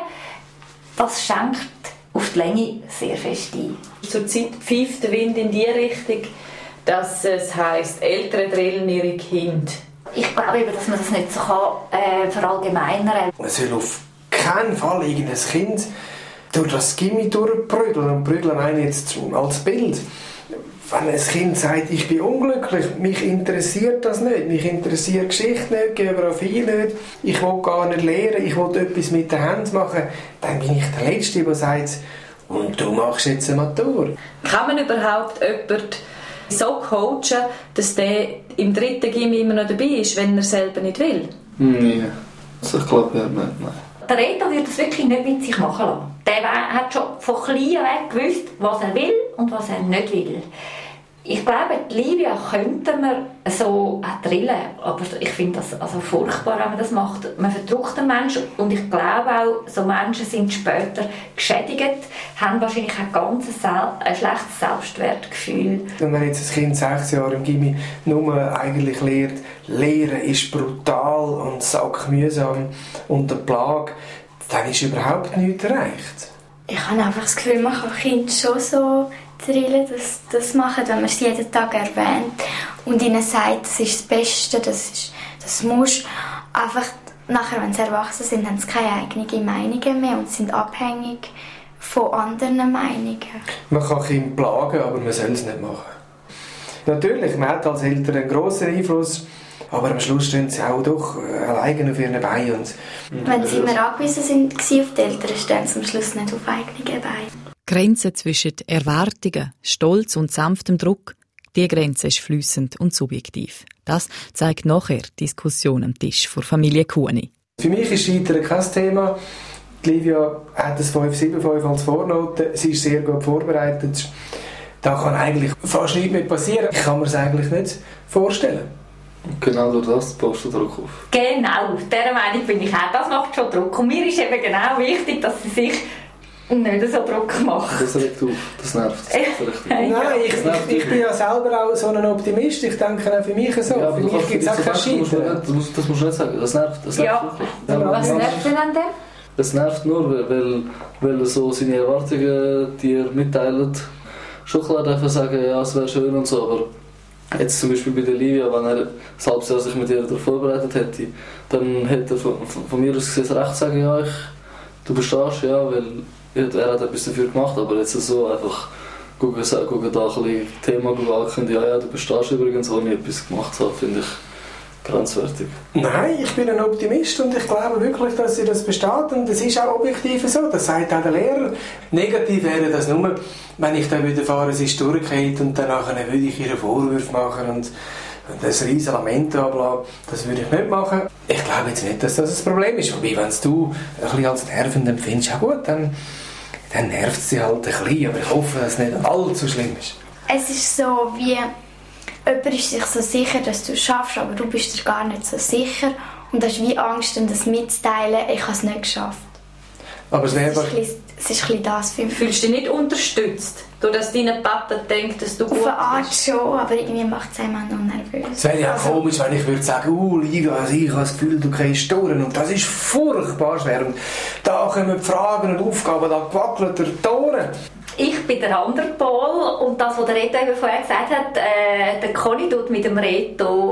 das schenkt auf die Länge sehr fest ein. Zurzeit pfeift der Wind in die Richtung, dass es heisst, Eltern drillen ihre Kinder. Ich glaube eben, dass man das nicht so verallgemeinern kann. Es soll auf keinen Fall irgendein Kind durch das Gymi durchprügeln. Und prügeln meine ich jetzt als Bild. Wenn ein Kind sagt, ich bin unglücklich, mich interessiert das nicht, mich interessiert Geschichte nicht, Geografie nicht, ich will gar nicht lernen, ich will etwas mit der Hand machen, dann bin ich der Letzte, der sagt, und du machst jetzt eine Matur. Kann man überhaupt jemanden so coachen, dass der im 3. Gymi immer noch dabei ist, wenn er selber nicht will? Nein, also ich glaube ja nicht, nein. Der Reto würde das wirklich nicht mit sich machen lassen. Der hat schon von klein weg gewusst, was er will und was er nicht will. Ich glaube, die Livia könnte man so drillen, aber ich finde das also furchtbar, wenn man das macht. Man verdrückt den Menschen und ich glaube auch, so Menschen sind später geschädigt, haben wahrscheinlich ein ganz schlechtes Selbstwertgefühl. Wenn man jetzt ein Kind 6 Jahre im Gymi nur eigentlich lernt, Lehren ist brutal und sackmühsam und eine Plage, dann ist überhaupt nichts erreicht. Ich habe einfach das Gefühl, man kann Kinder schon so drillen, dass das machen, wenn man es jeden Tag erwähnt und ihnen sagt, das ist das Beste, das muss einfach nachher, wenn sie erwachsen sind, haben sie keine eigenen Meinungen mehr und sind abhängig von anderen Meinungen. Man kann Kinder plagen, aber man soll es nicht machen. Natürlich, man hat als Eltern einen grossen Einfluss, aber am Schluss stehen sie auch doch alleine auf ihren Beinen. Und wenn sie immer angewiesen sind auf die Eltern, stehen sie am Schluss nicht auf eigenen Beinen. Grenze zwischen Erwartungen, Stolz und sanftem Druck, die Grenze ist fließend und subjektiv. Das zeigt nachher die Diskussion am Tisch vor Familie Kuhni. Für mich ist Scheitern kein Thema. Die Livia hat das 5,75 als Vornote. Sie ist sehr gut vorbereitet. Da kann eigentlich fast nichts mehr passieren. Ich kann mir das eigentlich nicht vorstellen. Genau durch das baust du Druck auf. Genau, dieser Meinung bin ich auch. Das macht schon Druck. Und mir ist eben genau wichtig, dass sie sich nicht so Druck machen. Das regt auf, das nervt. Nein, ich bin ja selber auch so ein Optimist. Ich denke auch für mich so. Ja, für mich gibt es auch kein Scheitern. Das musst du nicht sagen. Das nervt. Das nervt wirklich. Was nervt denn an dem? Es nervt nur, weil er so seine Erwartungen dir mitteilt. Schon klar darf er sagen, ja, es wäre schön und so, aber jetzt zum Beispiel bei der Livia, wenn er ein halbes Jahr sich mit ihr darauf vorbereitet hätte, dann hätte er von mir aus gesehen das Recht sagen, ja, du bestehst, ja, weil er hat etwas dafür gemacht, aber jetzt so einfach gucken da ein bisschen Thema ankündigen, ja, du bestehst übrigens, wo ich etwas gemacht habe, finde ich grenzwertig. Nein, ich bin ein Optimist und ich glaube wirklich, dass sie das besteht und es ist auch objektiv so, das sagt auch der Lehrer. Negativ wäre das nur, wenn ich dann wieder fahre, es ist durchgehend und danach würde ich ihr Vorwürfe machen und das riesen Lamento ablassen, das würde ich nicht machen. Ich glaube jetzt nicht, dass das ein Problem ist, wobei, wenn es du ein bisschen als nervend empfindest, ja gut, dann nervt es dich halt ein bisschen, aber ich hoffe, dass es nicht allzu schlimm ist. Es ist so wie, jemand ist sich so sicher, dass du es schaffst, aber du bist dir gar nicht so sicher und hast wie Angst, das mitzuteilen, ich habe es nicht geschafft. Aber es wäre es ist ein bisschen das für mich. Fühlst du dich nicht unterstützt, durch dass dein Papa denkt, dass du gut bist? Auf eine Art schon, aber irgendwie macht es einem auch noch nervös. Es wäre ja komisch, wenn ich würde sagen, Liga, also ich habe das Gefühl, du gehst durch und das ist furchtbar schwer. Und da kommen Fragen und Aufgaben, da gewackelt der Tore. Ich bin der andere Pol und das, was der Reto eben vorher gesagt hat, der Conny tut mit dem Reto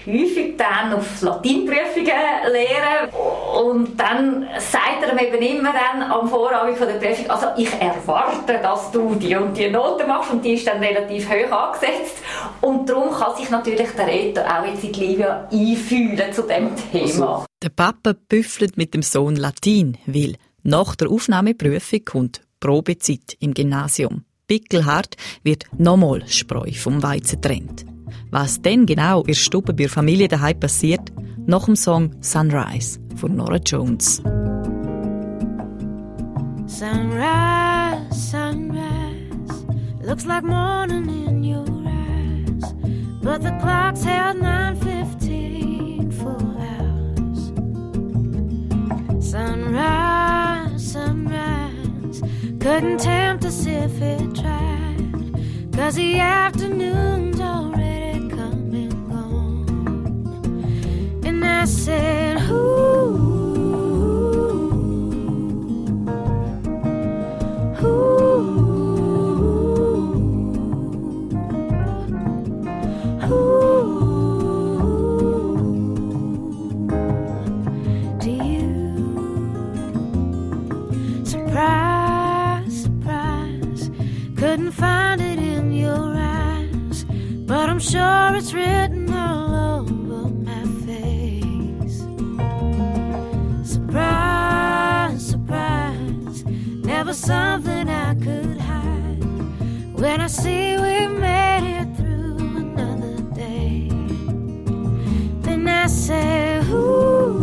häufig dann auf Latinprüfungen lernen und dann sagt er ihm eben immer dann am Vorabend von der Prüfung, also ich erwarte, dass du die und die Note machst und die ist dann relativ hoch angesetzt und darum kann sich natürlich der Reto auch jetzt in die Livia einfühlen zu dem Thema. Der Papa büffelt mit dem Sohn Latin, weil nach der Aufnahmeprüfung kommt Probezeit im Gymnasium. Pickelhart wird nochmal Spreu vom Weizen getrennt. Was denn genau in der Stube bei der Familie daheim passiert, nach dem Song Sunrise von Norah Jones. Sunrise, sunrise, looks like morning in your eyes, but the clock's held 9:15 for hours. Sunrise, sunrise, couldn't tempt us if it tried, 'cause the afternoon's already come and gone. And I said, ooh, couldn't find it in your eyes, but I'm sure it's written all over my face. Surprise, surprise, never something I could hide. When I see we made it through another day, then I say, ooh,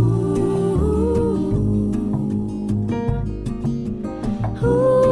ooh.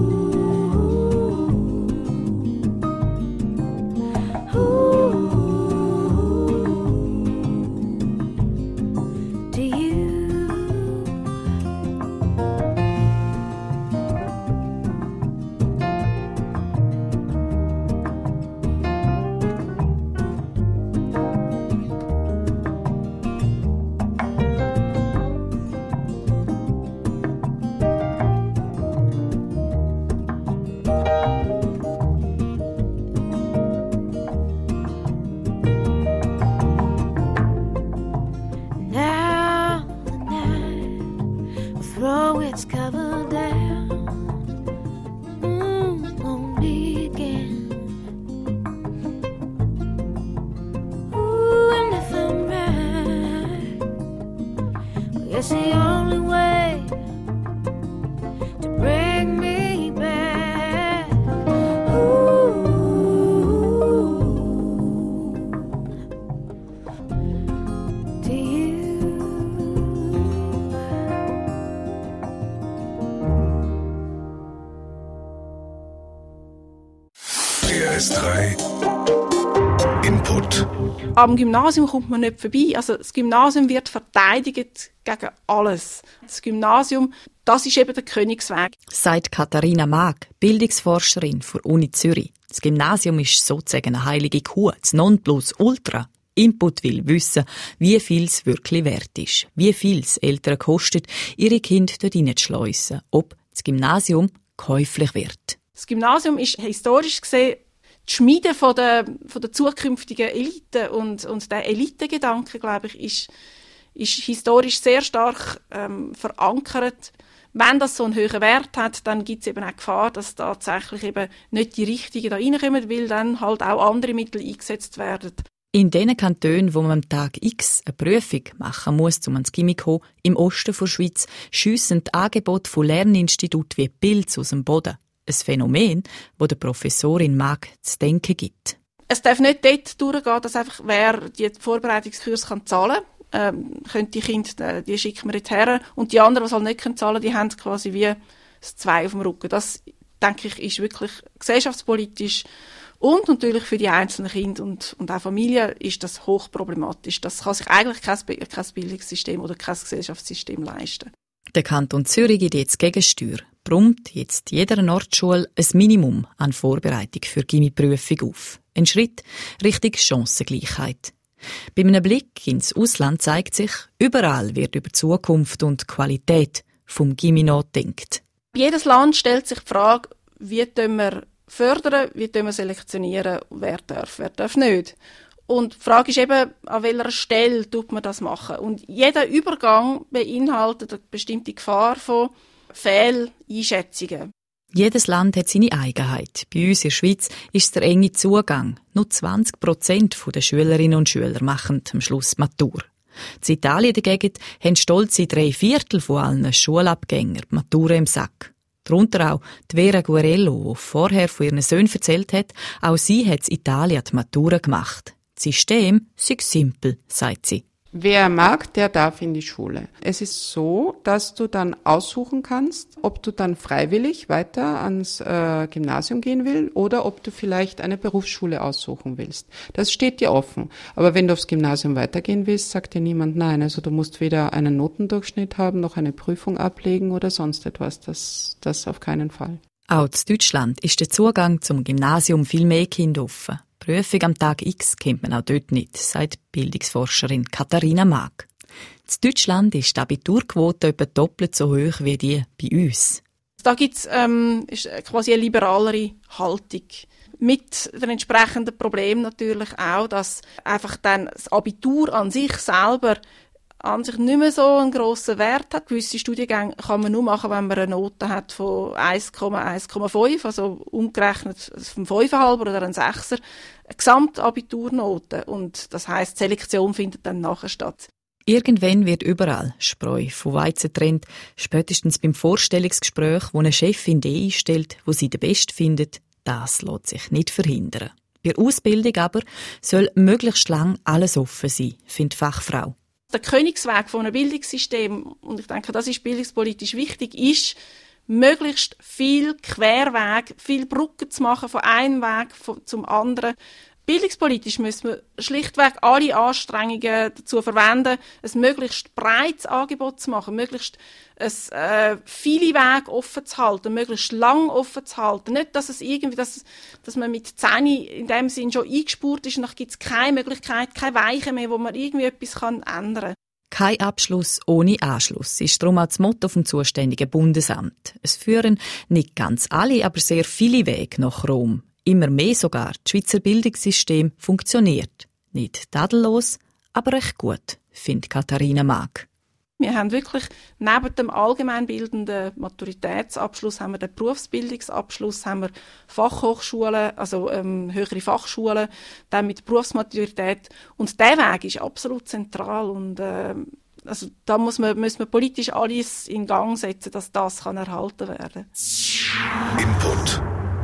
RS3 Input. Am Gymnasium kommt man nicht vorbei. Also das Gymnasium wird verteidigt gegen alles. Das Gymnasium, das ist eben der Königsweg. Sagt Katharina Mag, Bildungsforscherin der Uni Zürich. Das Gymnasium ist sozusagen eine heilige Kuh, das Nonplusultra. Input will wissen, wie viel es wirklich wert ist, wie viel es Eltern kostet, ihre Kinder dort hineinzuschleussen, ob das Gymnasium käuflich wird. Das Gymnasium ist historisch gesehen die Schmiede von der zukünftigen Elite und der Elitengedanke, glaube ich, ist historisch sehr stark verankert. Wenn das so einen hohen Wert hat, dann gibt es eben auch Gefahr, dass tatsächlich eben nicht die Richtigen da reinkommen, weil dann halt auch andere Mittel eingesetzt werden. In den Kantonen, wo man am Tag X eine Prüfung machen muss, um ans Gymnasium zu kommen, im Osten der Schweiz, schiessen die Angebote von Lerninstituten wie Pilz aus dem Boden. Ein Phänomen, das der Professorin Mag zu denken gibt. Es darf nicht dort durchgehen, dass einfach wer die Vorbereitungskurs zahlen kann, können die Kinder, die schicken wir jetzt her. Und die anderen, die es halt nicht zahlen können, die haben quasi wie das Zwei auf dem Rücken. Das, denke ich, ist wirklich gesellschaftspolitisch und natürlich für die einzelnen Kinder und auch Familien ist das hochproblematisch. Das kann sich eigentlich kein Bildungssystem oder kein Gesellschaftssystem leisten. Der Kanton Zürich gibt jetzt Gegensteuer. Brummt jetzt jeder Nordschule ein Minimum an Vorbereitung für Gymnasiumsprüfung auf. Ein Schritt Richtung Chancengleichheit. Bei einem Blick ins Ausland zeigt sich, überall wird über Zukunft und Qualität vom Gymnasium nachgedacht. Jedes Land stellt sich die Frage, wie wir fördern, wie wir selektionieren, wer darf nicht. Und die Frage ist eben, an welcher Stelle tut man das machen. Und jeder Übergang beinhaltet eine bestimmte Gefahr von Fehleinschätzungen. Jedes Land hat seine Eigenheit. Bei uns in der Schweiz ist es der enge Zugang. Nur 20% der Schülerinnen und Schüler machen am Schluss die Matur. In Italien dagegen haben stolze 3/4 von allen Schulabgängern die Matura im Sack. Darunter auch die Vera Guerello, die vorher von ihren Söhnen erzählt hat, auch sie hat in Italien die Matura gemacht. Das System sei simpel, sagt sie. Wer mag, der darf in die Schule. Es ist so, dass du dann aussuchen kannst, ob du dann freiwillig weiter ans Gymnasium gehen willst oder ob du vielleicht eine Berufsschule aussuchen willst. Das steht dir offen. Aber wenn du aufs Gymnasium weitergehen willst, sagt dir niemand nein. Also du musst weder einen Notendurchschnitt haben, noch eine Prüfung ablegen oder sonst etwas. Das auf keinen Fall. Auch in Deutschland ist der Zugang zum Gymnasium viel mehr Kinder offen. Prüfung am Tag X kennt man auch dort nicht, sagt Bildungsforscherin Katharina Maag. In Deutschland ist die Abiturquote etwa doppelt so hoch wie die bei uns. Da gibt's ist quasi eine liberalere Haltung. Mit den entsprechenden Problemen natürlich auch, dass einfach dann das Abitur an sich selber an sich nicht mehr so einen grossen Wert hat. Gewisse Studiengänge kann man nur machen, wenn man eine Note hat von 1,5, also umgerechnet vom 5,5 oder einen 6er, eine Gesamtabiturnote. Und das heisst, die Selektion findet dann nachher statt. Irgendwann wird überall Spreu von Weizen getrennt, spätestens beim Vorstellungsgespräch, wo eine Chefin die einstellt, wo sie den Besten findet. Das lässt sich nicht verhindern. Bei der Ausbildung aber soll möglichst lang alles offen sein, findet die Fachfrau. Der Königsweg von einem Bildungssystem, und ich denke, das ist bildungspolitisch wichtig, ist, möglichst viel Querweg, viel Brücken zu machen von einem Weg zum anderen. Bildungspolitisch müssen wir schlichtweg alle Anstrengungen dazu verwenden, ein möglichst breites Angebot zu machen, möglichst viele Wege offen zu halten, möglichst lang offen zu halten. Nicht, dass es irgendwie, dass man mit 10 in dem Sinn schon eingespurt ist und dann gibt es keine Möglichkeit, keine Weiche mehr, wo man irgendwie etwas ändern kann. Kein Abschluss ohne Anschluss ist darum auch das Motto vom zuständigen Bundesamt. Es führen nicht ganz alle, aber sehr viele Wege nach Rom. Immer mehr sogar. Das Schweizer Bildungssystem funktioniert. Nicht tadellos, aber recht gut, findet Katharina Maag. Wir haben wirklich neben dem allgemeinbildenden Maturitätsabschluss haben wir den Berufsbildungsabschluss, haben wir Fachhochschulen, also höhere Fachschulen, dann mit Berufsmaturität. Und der Weg ist absolut zentral und also da müssen wir politisch alles in Gang setzen, dass das erhalten werden kann. Input.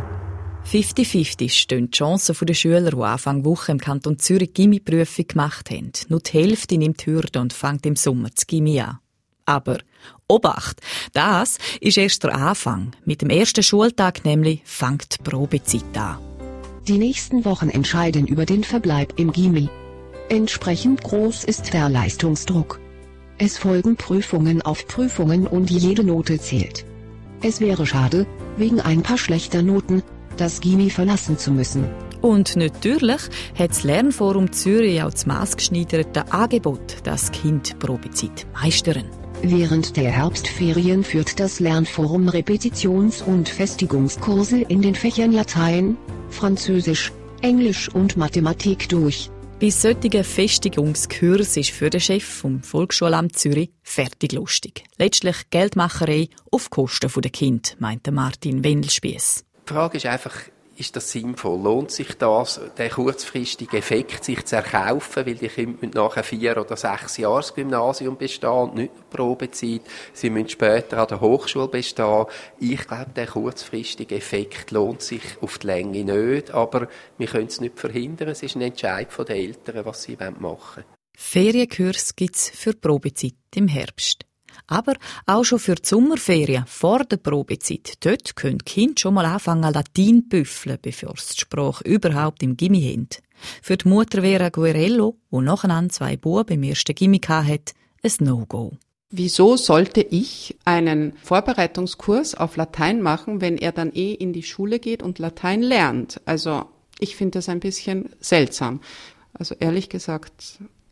50-50 stehen die Chancen der Schüler, die Anfang Woche im Kanton Zürich die Gymi-Prüfung gemacht haben. Nur die Hälfte nimmt die Hürde und fängt im Sommer das Gymi an. Aber Obacht, das ist erst der Anfang. Mit dem ersten Schultag nämlich fängt die Probezeit an. Die nächsten Wochen entscheiden über den Verbleib im Gymi. Entsprechend groß ist der Leistungsdruck. Es folgen Prüfungen auf Prüfungen und jede Note zählt. Es wäre schade, wegen ein paar schlechter Noten das Gymi verlassen zu müssen. Und natürlich hat das Lernforum Zürich auch das maßgeschneiderte Angebot, das Kind Probezeit meistern. Während der Herbstferien führt das Lernforum Repetitions- und Festigungskurse in den Fächern Latein, Französisch, Englisch und Mathematik durch. Bei solchen Festigungskurs ist für den Chef vom Volksschulamt Zürich fertig lustig. Letztlich Geldmacherei auf Kosten der Kinder, meinte Martin Wendelspiess. Die Frage ist einfach, ist das sinnvoll? Lohnt sich das, den kurzfristigen Effekt sich zu erkaufen, weil die Kinder müssen nachher 4 oder 6 Jahre das Gymnasium bestehen und nicht nur Probezeit. Sie müssen später an der Hochschule bestehen. Ich glaube, der kurzfristige Effekt lohnt sich auf die Länge nicht, aber wir können es nicht verhindern. Es ist ein Entscheid der Eltern, was sie machen wollen. Ferienkurs gibt es für die Probezeit im Herbst. Aber auch schon für die Sommerferien vor der Probezeit. Dort können die Kinder schon mal anfangen, Latein zu büffeln, bevor sie die Sprache überhaupt im Gymi haben. Für die Mutter Vera Guerello, die nacheinander 2 Buben im ersten Gymi hatte, ein No-Go. Wieso sollte ich einen Vorbereitungskurs auf Latein machen, wenn er dann in die Schule geht und Latein lernt? Also ich finde das ein bisschen seltsam. Also ehrlich gesagt,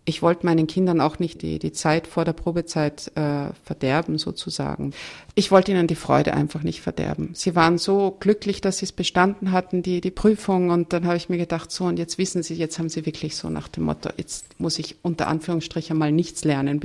Ich wollte meinen Kindern auch nicht die Zeit vor der Probezeit verderben, sozusagen. Ich wollte ihnen die Freude einfach nicht verderben. Sie waren so glücklich, dass sie es bestanden hatten, die Prüfung. Und dann habe ich mir gedacht, so, und jetzt wissen sie, jetzt haben sie wirklich so nach dem Motto, jetzt muss ich unter Anführungsstrichen mal nichts lernen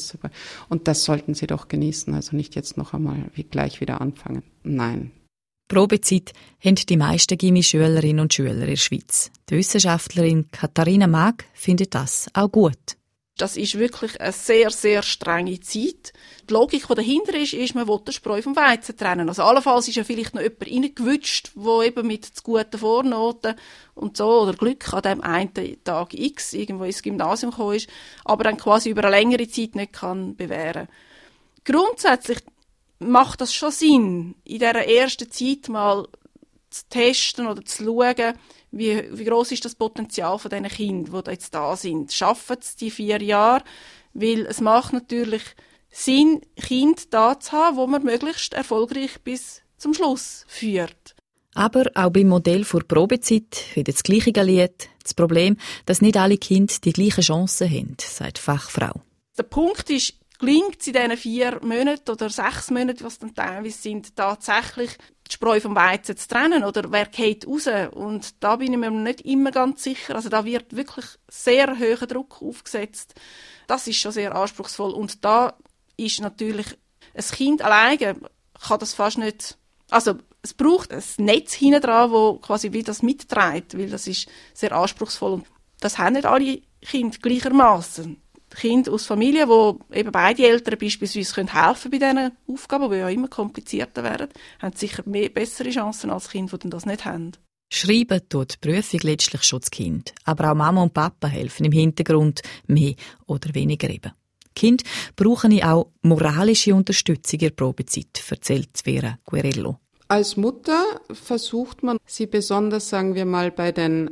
und das sollten sie doch genießen. Also nicht jetzt noch einmal gleich wieder anfangen. Nein. Probezeit haben die meisten Gymnasium-Schülerinnen und Schüler in der Schweiz. Die Wissenschaftlerin Katharina Mag findet das auch gut. Das ist wirklich eine sehr, sehr strenge Zeit. Die Logik, die dahinter ist, man will den Spreu vom Weizen trennen. Also allenfalls ist ja vielleicht noch jemand reingewünscht, der eben mit zu guten Vornoten und so oder Glück an dem einen Tag X irgendwo ins Gymnasium gekommen ist, aber dann quasi über eine längere Zeit nicht kann bewähren. Grundsätzlich macht das schon Sinn, in dieser ersten Zeit mal zu testen oder zu schauen, wie gross ist das Potenzial von diesen Kindern, die jetzt da sind. Schaffen sie die 4 Jahre? Weil es macht natürlich Sinn, Kinder da zu haben, wo man möglichst erfolgreich bis zum Schluss führt. Aber auch beim Modell für Probezeit wieder das gleiche Lied. Das Problem, dass nicht alle Kinder die gleichen Chancen haben, sagt die Fachfrau. Der Punkt ist, gelingt es in diesen 4 Monaten oder 6 Monaten, was dann teilweise sind, tatsächlich die Spreu vom Weizen zu trennen? Oder wer geht raus? Und da bin ich mir nicht immer ganz sicher. Also da wird wirklich sehr hoher Druck aufgesetzt. Das ist schon sehr anspruchsvoll. Und da ist natürlich ein Kind alleine kann das fast nicht. Also es braucht ein Netz hinten dran, das quasi wie das mitträgt, weil das ist sehr anspruchsvoll. Und das haben nicht alle Kinder gleichermaßen. Kinder aus Familien, wo eben beide Eltern beispielsweise helfen bei diesen Aufgaben, die ja immer komplizierter werden, haben sicher bessere Chancen als Kinder, die das nicht haben. Schreiben tut die Prüfung letztlich schon das Kind. Aber auch Mama und Papa helfen im Hintergrund mehr oder weniger eben. Kinder brauchen auch moralische Unterstützung in der Probezeit, erzählt Vera Guerrello. Als Mutter versucht man, sie besonders, sagen wir mal, bei den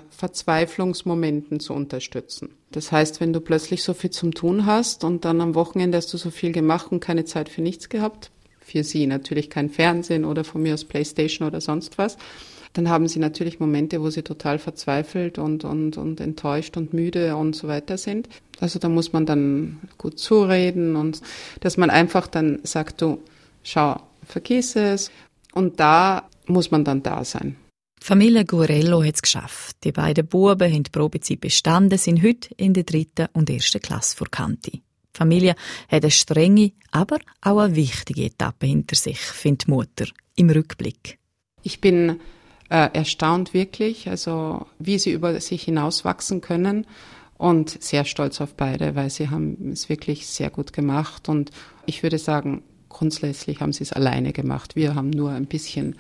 Verzweiflungsmomenten zu unterstützen. Das heißt, wenn du plötzlich so viel zum Tun hast und dann am Wochenende hast du so viel gemacht und keine Zeit für nichts gehabt, für sie natürlich kein Fernsehen oder von mir aus Playstation oder sonst was, dann haben sie natürlich Momente, wo sie total verzweifelt und enttäuscht und müde und so weiter sind. Also da muss man dann gut zureden und dass man einfach dann sagt, du, schau, vergiss es. Und da muss man dann da sein. Familie Guerrello hat es geschafft. Die beiden Buben haben die Probezeit bestanden, sind heute in der 3. und 1. Klasse vor Kante. Die Familie hat eine strenge, aber auch eine wichtige Etappe hinter sich, findet die Mutter im Rückblick. Ich bin erstaunt wirklich, also wie sie über sich hinauswachsen können und sehr stolz auf beide, weil sie haben es wirklich sehr gut gemacht und ich würde sagen, grundsätzlich haben sie es alleine gemacht. Wir waren nur ein bisschen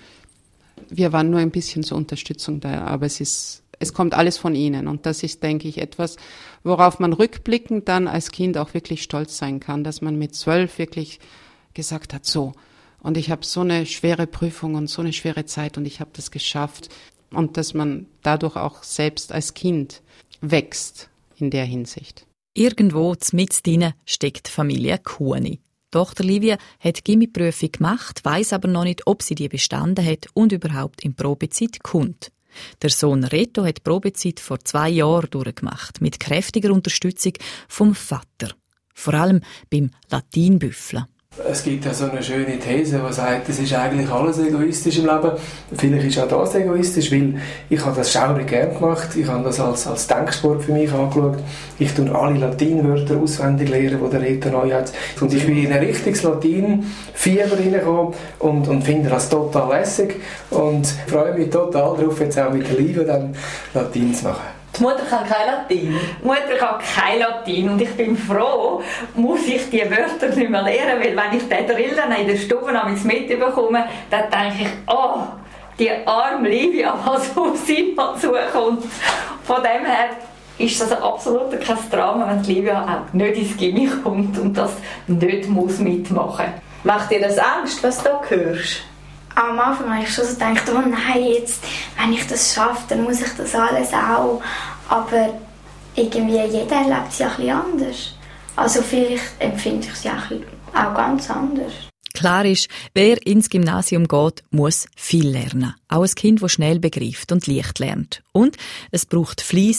zur Unterstützung da, aber es kommt alles von ihnen. Und das ist, denke ich, etwas, worauf man rückblickend dann als Kind auch wirklich stolz sein kann, dass man mit 12 wirklich gesagt hat, so, und ich habe so eine schwere Prüfung und so eine schwere Zeit und ich habe das geschafft. Und dass man dadurch auch selbst als Kind wächst in der Hinsicht. Irgendwo mitten steckt die Familie Kuhni. Tochter Livia hat die Gimmi-Prüfung gemacht, weiss aber noch nicht, ob sie die bestanden hat und überhaupt in Probezeit kommt. Der Sohn Reto hat die Probezeit vor 2 Jahren durchgemacht, mit kräftiger Unterstützung vom Vater. Vor allem beim Latinbüffeln. Es gibt ja so eine schöne These, die sagt, es ist eigentlich alles egoistisch im Leben. Vielleicht ist auch das egoistisch, weil ich habe das schaurig gern gemacht. Ich habe das als Denksport für mich angeschaut. Ich tue alle Latinwörter auswendig lernen, die der Reto neu hat. Und ich bin in ein richtiges Latin-Fieber reingekommen und finde das total lässig. Und freue mich total darauf, jetzt auch mit der Liebe dann Latin zu machen. Die Mutter kann kein Latein. Die Mutter kann kein Latein. Und ich bin froh, muss ich die Wörter nicht mehr lernen, weil wenn ich den Drill dann in der Stube mitbekomme, dann denke ich, oh, die arme Livia, was auf sie noch zukommt. Von dem her ist das absolut kein Drama, wenn die Livia auch nicht ins Gimmi kommt und das nicht mitmachen muss. Macht dir das Angst, was du da hörst? Am Anfang habe ich schon so gedacht, oh nein, jetzt, wenn ich das schaffe, dann muss ich das alles auch. Aber irgendwie jeder erlebt es ja ein bisschen anders. Also vielleicht empfinde ich es ja auch ganz anders. Klar ist, wer ins Gymnasium geht, muss viel lernen. Auch ein Kind, das schnell begreift und leicht lernt. Und es braucht Fleiss,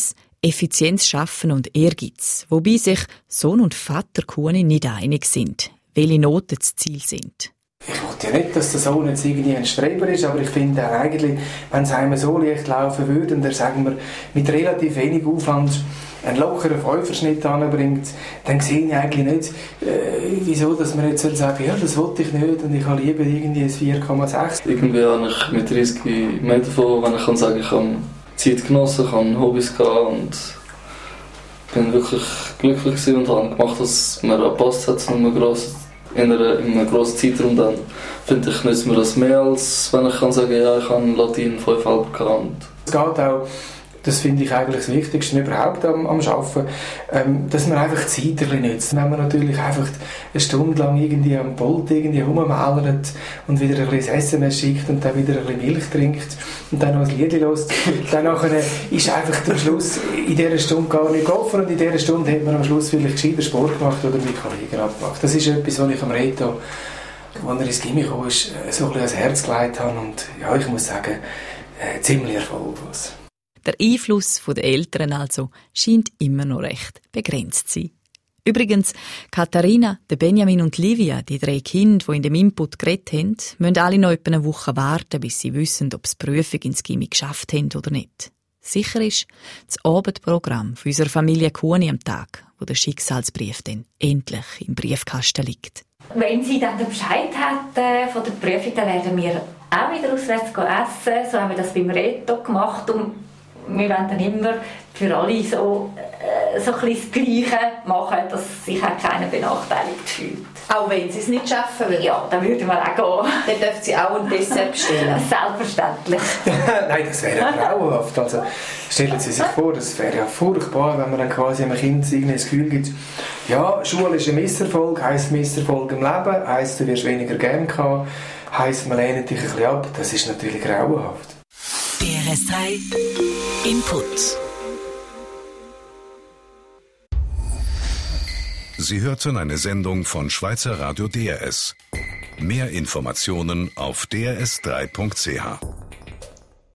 Effizienz schaffen und Ehrgeiz, wobei sich Sohn und Vater Kuhni nicht einig sind, welche Noten das Ziel sind. Ich wollte ja nicht, dass der Sohn jetzt irgendwie ein Streber ist, aber ich finde auch eigentlich, wenn es einem so leicht laufen würde und er, sagen wir, mit relativ wenig Aufwand einen lockeren Fünferschnitt anbringt, dann sehe ich eigentlich nicht, wieso dass man jetzt sagen soll, ja, das wollte ich nicht und ich habe lieber irgendwie ein 4,6. Irgendwie habe ich mit 30 mehr davon, wenn ich kann sagen, ich habe Zeit genossen, ich habe Hobbys gehabt und bin wirklich glücklich gewesen und habe gemacht, was mir gepasst hat in einem grossen Zeitraum. Dann finde ich, nützt mir das mehr, als wenn ich kann sagen, ja, ich habe Latin 5,5 gehabt. Es geht auch, das finde ich eigentlich das Wichtigste überhaupt am Arbeiten, dass man einfach die Zeit ein bisschen nützt. Wenn man natürlich einfach eine Stunde lang irgendwie am Pult rummeldet und wieder ein bisschen SMS schickt und dann wieder ein bisschen Milch trinkt und dann noch ein Lied hört, dann ist einfach der Schluss in dieser Stunde gar nicht geholfen und in dieser Stunde hat man am Schluss vielleicht gescheiter Sport gemacht oder mit Kollegen abgemacht. Das ist etwas, was ich am Reto, als er ins Gimmi kam, so ein bisschen ans Herz gelegt habe und ja, ich muss sagen, ziemlich erfolglos. Der Einfluss der Eltern also scheint immer noch recht begrenzt zu sein. Übrigens, Katharina, Benjamin und Livia, die 3 Kinder, die in dem Input geredet haben, müssen alle noch etwa eine Woche warten, bis sie wissen, ob sie die Prüfung ins Gimmi geschafft haben oder nicht. Sicher ist das Abendprogramm für unsere Familie Kuhni am Tag, wo der Schicksalsbrief dann endlich im Briefkasten liegt. Wenn sie dann den Bescheid hat von der Prüfung, dann werden wir auch wieder auswärts essen. So haben wir das beim Reto gemacht. Und wir wollen dann immer für alle so ein bisschen das Gleiche machen, dass sich auch keiner benachteiligt fühlt. Auch wenn sie es nicht schaffen will? Ja, dann würden wir auch gehen. Dann dürfen sie auch ein Dessert bestellen? Selbstverständlich. Nein, das wäre ja grauenhaft. Also, stellen Sie sich vor, das wäre ja furchtbar, wenn man dann quasi einem Kind ein Gefühl gibt, ja, Schule ist ein Misserfolg, heisst Misserfolg im Leben, heisst, du wirst weniger gern haben, heisst, man lehnt dich ein bisschen ab. Das ist natürlich grauenhaft. DRS 3 Input. Sie hörten eine Sendung von Schweizer Radio DRS. Mehr Informationen auf drs3.ch.